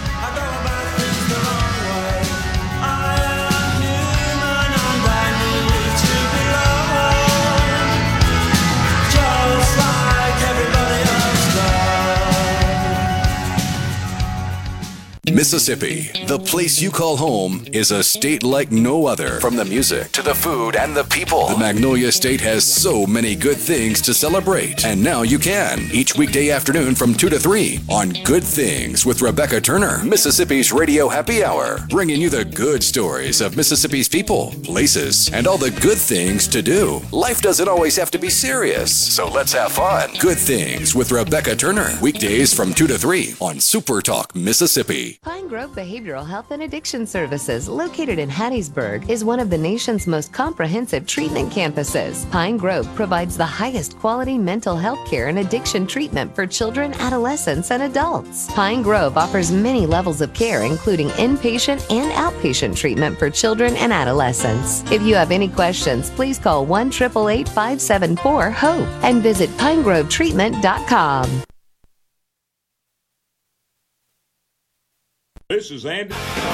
Mississippi, the place you call home, is a state like no other. From the music to the food and the people, the Magnolia State has so many good things to celebrate. And now you can, each weekday afternoon from two to three on Good Things with Rebecca Turner, Mississippi's Radio Happy Hour, bringing you the good stories of Mississippi's people, places, and all the good things to do. Life doesn't always have to be serious, so let's have fun. Good Things with Rebecca Turner, weekdays from two to three on Super Talk Mississippi. Pine Grove Behavioral Health and Addiction Services, located in Hattiesburg, is one of the nation's most comprehensive treatment campuses. Pine Grove provides the highest quality mental health care and addiction treatment for children, adolescents, and adults. Pine Grove offers many levels of care, including inpatient and outpatient treatment for children and adolescents. If you have any questions, please call one eight eight eight, five seven four, HOPE and visit pine grove treatment dot com. This is Andy.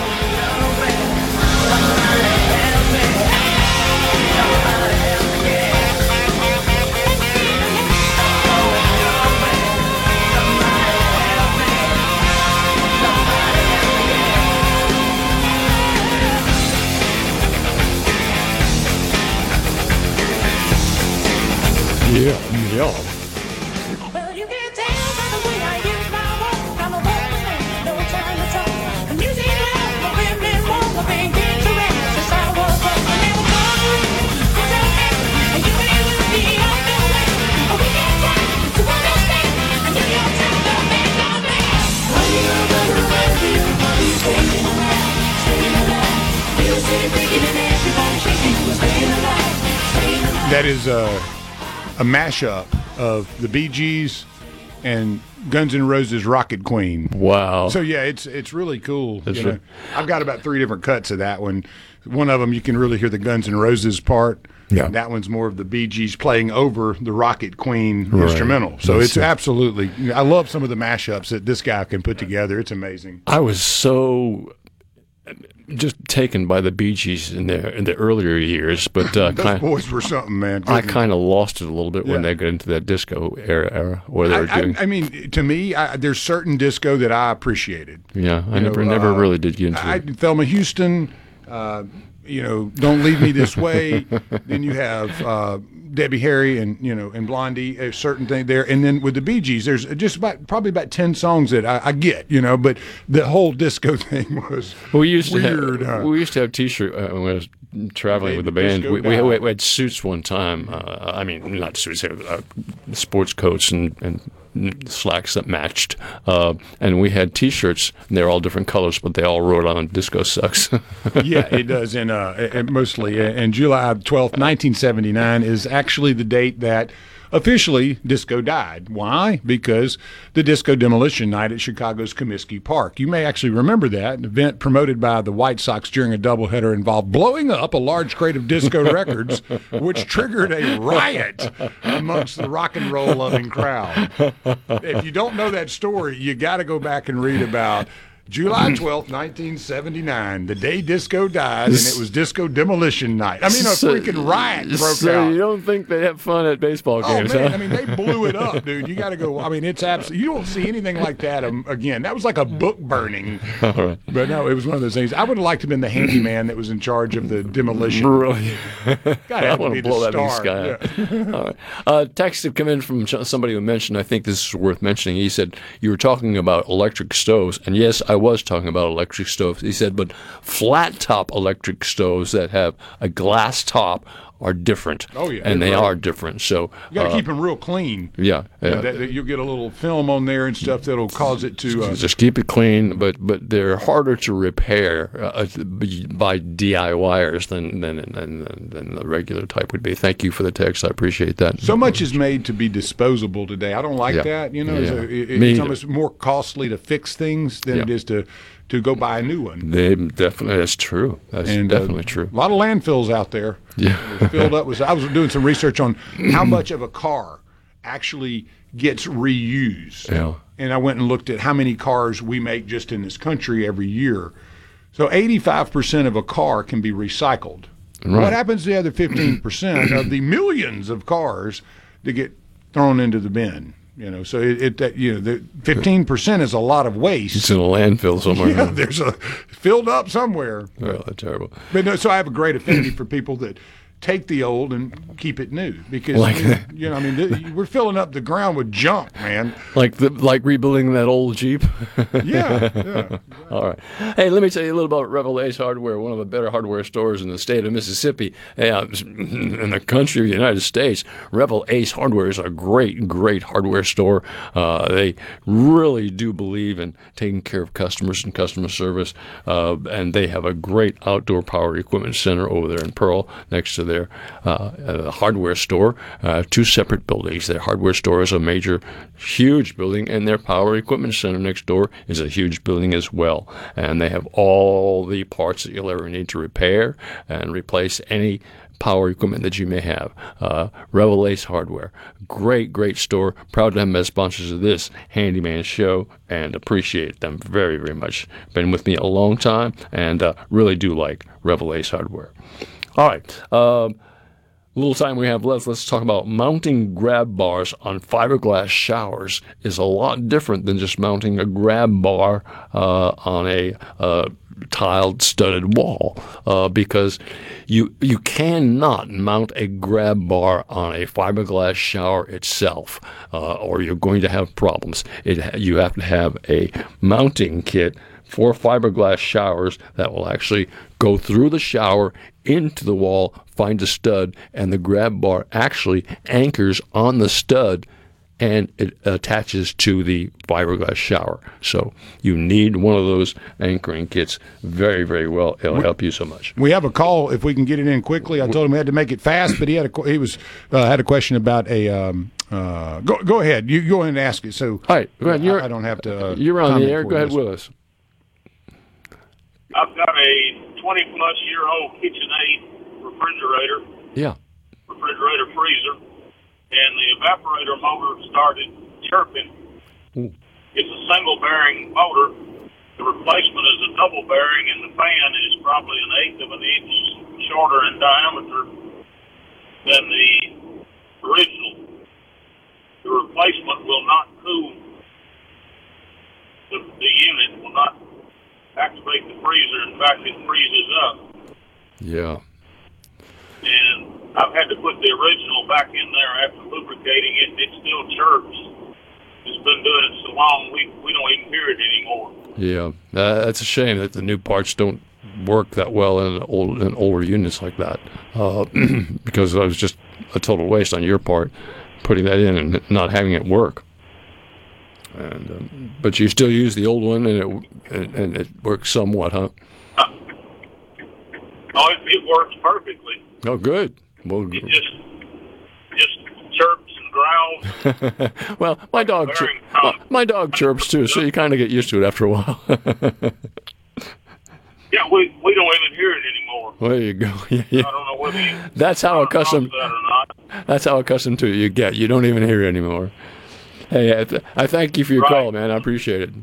Yeah, yeah. That is a, a mashup of the Bee Gees and Guns N' Roses' Rocket Queen. Wow. So, yeah, it's it's really cool. That's You know? right. I've got about three different cuts of that one. one of them you can really hear the Guns N' Roses part. Yeah. That one's more of the Bee Gees playing over the Rocket Queen Right. instrumental. So That's it's it. absolutely, I love some of the mashups that this guy can put together. It's amazing. I was so just taken by the Bee Gees in their in the earlier years, but uh, Those kind boys were something, man. I Goodness. kind of lost it a little bit when Yeah. they got into that disco era, era where they were I, doing. I, I mean, to me, I, there's certain disco that I appreciated. yeah, I You never know, never uh, really did get into I, it. Thelma Houston, uh, you know, Don't Leave Me This Way. Then you have uh, Debbie Harry and, you know, and Blondie, a certain thing there. And then with the Bee Gees, there's just about probably about ten songs that I, I get, you know, but the whole disco thing was We used to weird. have huh? we used to have T-shirt uh, when I was traveling Hey, with the the band. disco We, we, guy. we had suits one time. Uh, I mean, not suits, uh, sports coats and, and slacks that matched. Uh, and we had T-shirts, and they're all different colors, but they all wrote on "Disco Sucks." Yeah, it does. And uh, and mostly, and July twelfth, nineteen seventy-nine is actually the date that officially disco died. Why? Because the Disco Demolition Night at Chicago's Comiskey Park. You may actually remember that, an event promoted by the White Sox during a doubleheader involved blowing up a large crate of disco records, which triggered a riot amongst the rock and roll loving crowd. If you don't know that story, you got to go back and read about July twelfth, nineteen seventy-nine, the day disco died, and it was Disco Demolition Night. I mean, a So- freaking riot broke so out. you don't think they have fun at baseball Oh, games, man, huh? I mean, they blew it up, dude. You got to go. I mean, it's absolutely, you don't see anything like that um, again. That was like a book burning. All right. But no, it was one of those things. I would have liked to have been the handyman that was in charge of the demolition. Really? Gotta I have to want be to the blow that big star. sky Yeah. up. All right. Uh, text have come in from ch- somebody who mentioned, I think this is worth mentioning. He said, you were talking about electric stoves. And yes, I was talking about electric stoves. He said, but flat top electric stoves that have a glass top are different. Oh, yeah, And they're they great. are different. So You got to uh, keep them real clean. Yeah. You know, yeah. that, that you'll get a little film on there and stuff that'll cause it to. Uh, Just keep it clean, but but they're harder to repair uh, by DIYers than than, than than the regular type would be. Thank you for the text. I appreciate that. So much is made to be disposable today. I don't like Yeah. that. You know, Yeah. It's, a- it- Me it's either. almost more costly to fix things than Yeah. it is to, to go buy a new one. They definitely that's true. That's And, uh, definitely true. A lot of landfills out there. Yeah. They're filled up with. I was doing some research on how much of a car actually gets reused. Yeah. And I went and looked at how many cars we make just in this country every year. So eighty-five percent of a car can be recycled. Right. What happens to the other fifteen percent of the millions of cars that get thrown into the bin? You know, so it, it that, you know, the fifteen percent is a lot of waste. It's in a landfill somewhere. Yeah, there's a filled up somewhere. Well, that's terrible. But no, so I have a great affinity for people that take the old and keep it new because Like- you know, I mean, th- we're filling up the ground with junk, man. Like the like rebuilding that old Jeep. Yeah, yeah. All right. Hey, let me tell you a little about Rebel Ace Hardware, one of the better hardware stores in the state of Mississippi, uh, in the country of the United States. Rebel Ace Hardware is a great, great hardware store. Uh, they really do believe in taking care of customers and customer service, uh, and they have a great outdoor power equipment center over there in Pearl, next to their uh, uh, hardware store. Uh, two separate buildings. Their hardware store is a major, huge building, and their power equipment center next door is a huge building as well. And they have all the parts that you'll ever need to repair and replace any power equipment that you may have. Uh, Rebel Ace Hardware. Great, great store. Proud to have them as sponsors of this Handyman show and appreciate them very, very much. Been with me a long time and uh, really do like Rebel Ace Hardware. All right. Um, little time we have left, let's talk about mounting grab bars on fiberglass showers is a lot different than just mounting a grab bar uh, on a uh, tiled studded wall uh, because you you cannot mount a grab bar on a fiberglass shower itself uh, or you're going to have problems. It, you have to have a mounting kit for fiberglass showers that will actually go through the shower into the wall, find a stud, and the grab bar actually anchors on the stud and it attaches to the fiberglass shower. So you need one of those anchoring kits very, very well. It'll help you so much. We have a call if we can get it in quickly. I told him we had to make it fast, but he had a qu- he was uh, had a question about a. Um, uh, go go ahead. You go ahead and ask it. So all right, go ahead. You're, I, I don't have to. Uh, you're on the comment air. for Go you. ahead with us. I've got a twenty-plus year old KitchenAid refrigerator, Yeah. refrigerator freezer, and the evaporator motor started chirping. Ooh. It's a single bearing motor. The replacement is a double bearing, and the fan is probably an eighth of an inch shorter in diameter than the original. The replacement will not cool. The, the unit will not activate the freezer. In fact, it freezes up. Yeah. And I've had to put the original back in there after lubricating it, and it still chirps. It's been doing it so long, we, we don't even hear it anymore. Yeah, uh, that's a shame that the new parts don't work that well in old in older units like that. Uh, because it was just a total waste on your part putting that in and not having it work. And um, but you still use the old one, and it and, and it works somewhat, huh? Uh, oh, it, it works perfectly. Oh, good. Well, It just just chirps and growls. well, my dog chir- well, my dog chirps too, so you kind of get used to it after a while. Yeah, we we don't even hear it anymore. There you go. Yeah, yeah. I don't know whether you That's how accustomed. that or not. That's how accustomed to it you get. You don't even hear it anymore. Hey, I, th- I thank you for your Right. call, man. I appreciate it.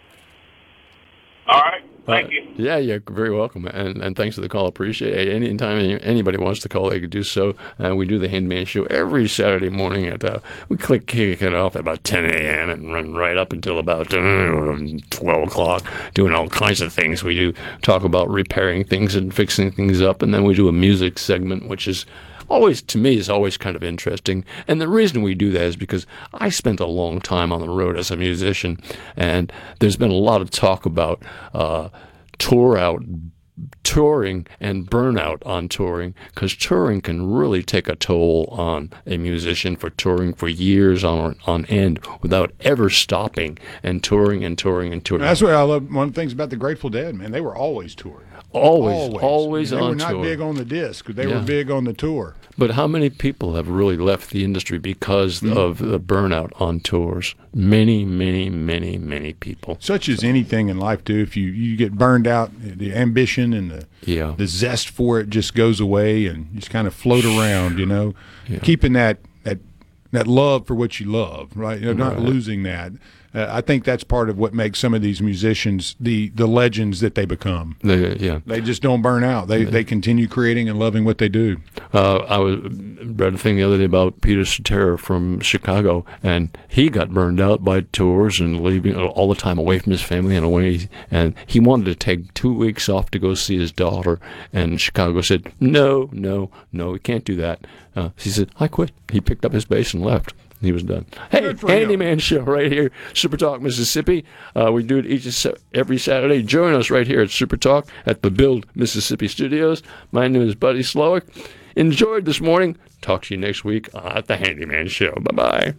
All right, thank Uh, you. Yeah, you're very welcome, and and thanks for the call. Appreciate it. Anytime any- anybody wants to call, they could do so. Uh, we do the Handyman Show every Saturday morning at uh, we click kick it off at about ten a.m. and run right up until about uh, twelve o'clock, doing all kinds of things. We do talk about repairing things and fixing things up, and then we do a music segment, which is always, to me, is always kind of interesting. And the reason we do that is because I spent a long time on the road as a musician, and there's been a lot of talk about uh, tour out, touring and burnout on touring, because touring can really take a toll on a musician for touring for years on on end without ever stopping and touring and touring and touring. That's what I love. One of the things about the Grateful Dead, man, they were always touring. Always, always They on were not tour. big on the disc. They Yeah. were big on the tour. But how many people have really left the industry because Mm-hmm. of the burnout on tours? Many, many, many, many people. Such as anything in life, too. If you, you get burned out, the ambition and the Yeah. the zest for it just goes away, and you just kind of float around, you know, keeping that, that that love for what you love, right? You know, not Right. losing that. Uh, I think that's part of what makes some of these musicians the, the legends that they become. They, yeah. They just don't burn out. They they continue creating and loving what they do. Uh, I was read a thing the other day about Peter Cetera from Chicago, and he got burned out by tours and leaving all the time away from his family and away. And he wanted to take two weeks off to go see his daughter, and Chicago said, "No, no, no, we can't do that." Uh, he said, "I quit." He picked up his bass and left. He was done. Hey, Good for Handyman Show right here, Super Talk, Mississippi. Uh, we do it each and se- every Saturday. Join us right here at Super Talk at the Build Mississippi Studios. My name is Buddy Slowick. Enjoyed this morning. Talk to you next week at the Handyman Show. Bye-bye.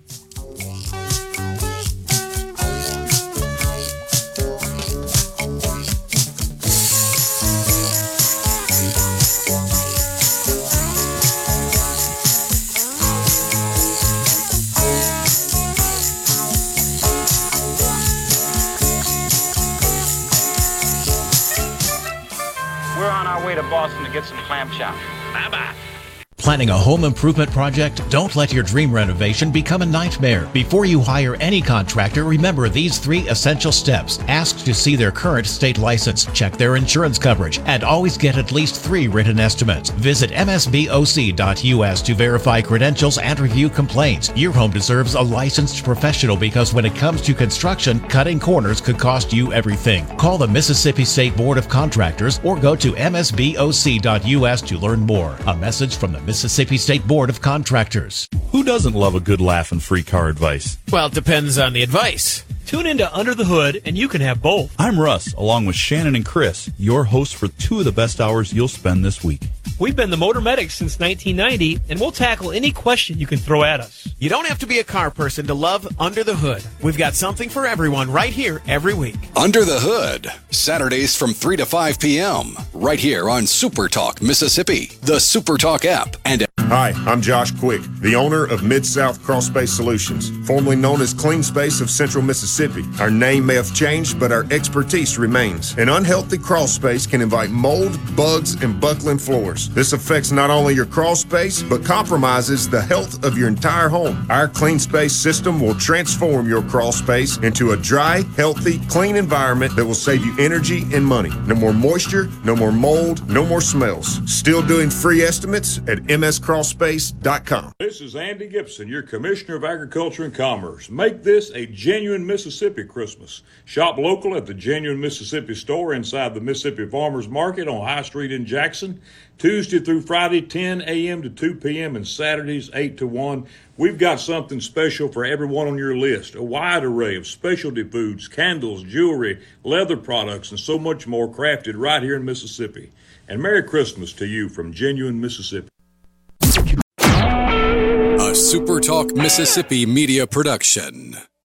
We're on our way to Boston to get some clam chowder. Bye-bye. Planning a home improvement project? Don't let your dream renovation become a nightmare. Before you hire any contractor, remember these three essential steps. Ask to see their current state license, check their insurance coverage, and always get at least three written estimates. Visit M S B O C dot U S to verify credentials and review complaints. Your home deserves a licensed professional because when it comes to construction, cutting corners could cost you everything. Call the Mississippi State Board of Contractors or go to M S B O C dot U S to learn more. A message from the Mississippi State Board of Contractors. Who doesn't love a good laugh and free car advice? Well, it depends on the advice. Tune into Under the Hood, and you can have both. I'm Russ, along with Shannon and Chris, your hosts for two of the best hours you'll spend this week. We've been the Motor Medics since nineteen ninety, and we'll tackle any question you can throw at us. You don't have to be a car person to love Under the Hood. We've got something for everyone right here every week. Under the Hood, Saturdays from three to five p.m. right here on Super Talk Mississippi, the Super Talk app, and Hi, I'm Josh Quick, the owner of Mid-South Crawl Space Solutions, formerly known as Clean Space of Central Mississippi. Our name may have changed, but our expertise remains. An unhealthy crawl space can invite mold, bugs, and buckling floors. This affects not only your crawl space, but compromises the health of your entire home. Our Clean Space system will transform your crawl space into a dry, healthy, clean environment that will save you energy and money. No more moisture, no more mold, no more smells. Still doing free estimates at m s crawl space dot com. This is Andy Gibson, your Commissioner of Agriculture and Commerce. Make this a genuine Mississippi Christmas. Shop local at the Genuine Mississippi store inside the Mississippi Farmers Market on High Street in Jackson. Tuesday through Friday, ten a.m. to two p.m. and Saturdays, eight to one. We've got something special for everyone on your list. A wide array of specialty foods, candles, jewelry, leather products, and so much more crafted right here in Mississippi. And Merry Christmas to you from Genuine Mississippi. A Super Talk Mississippi media production.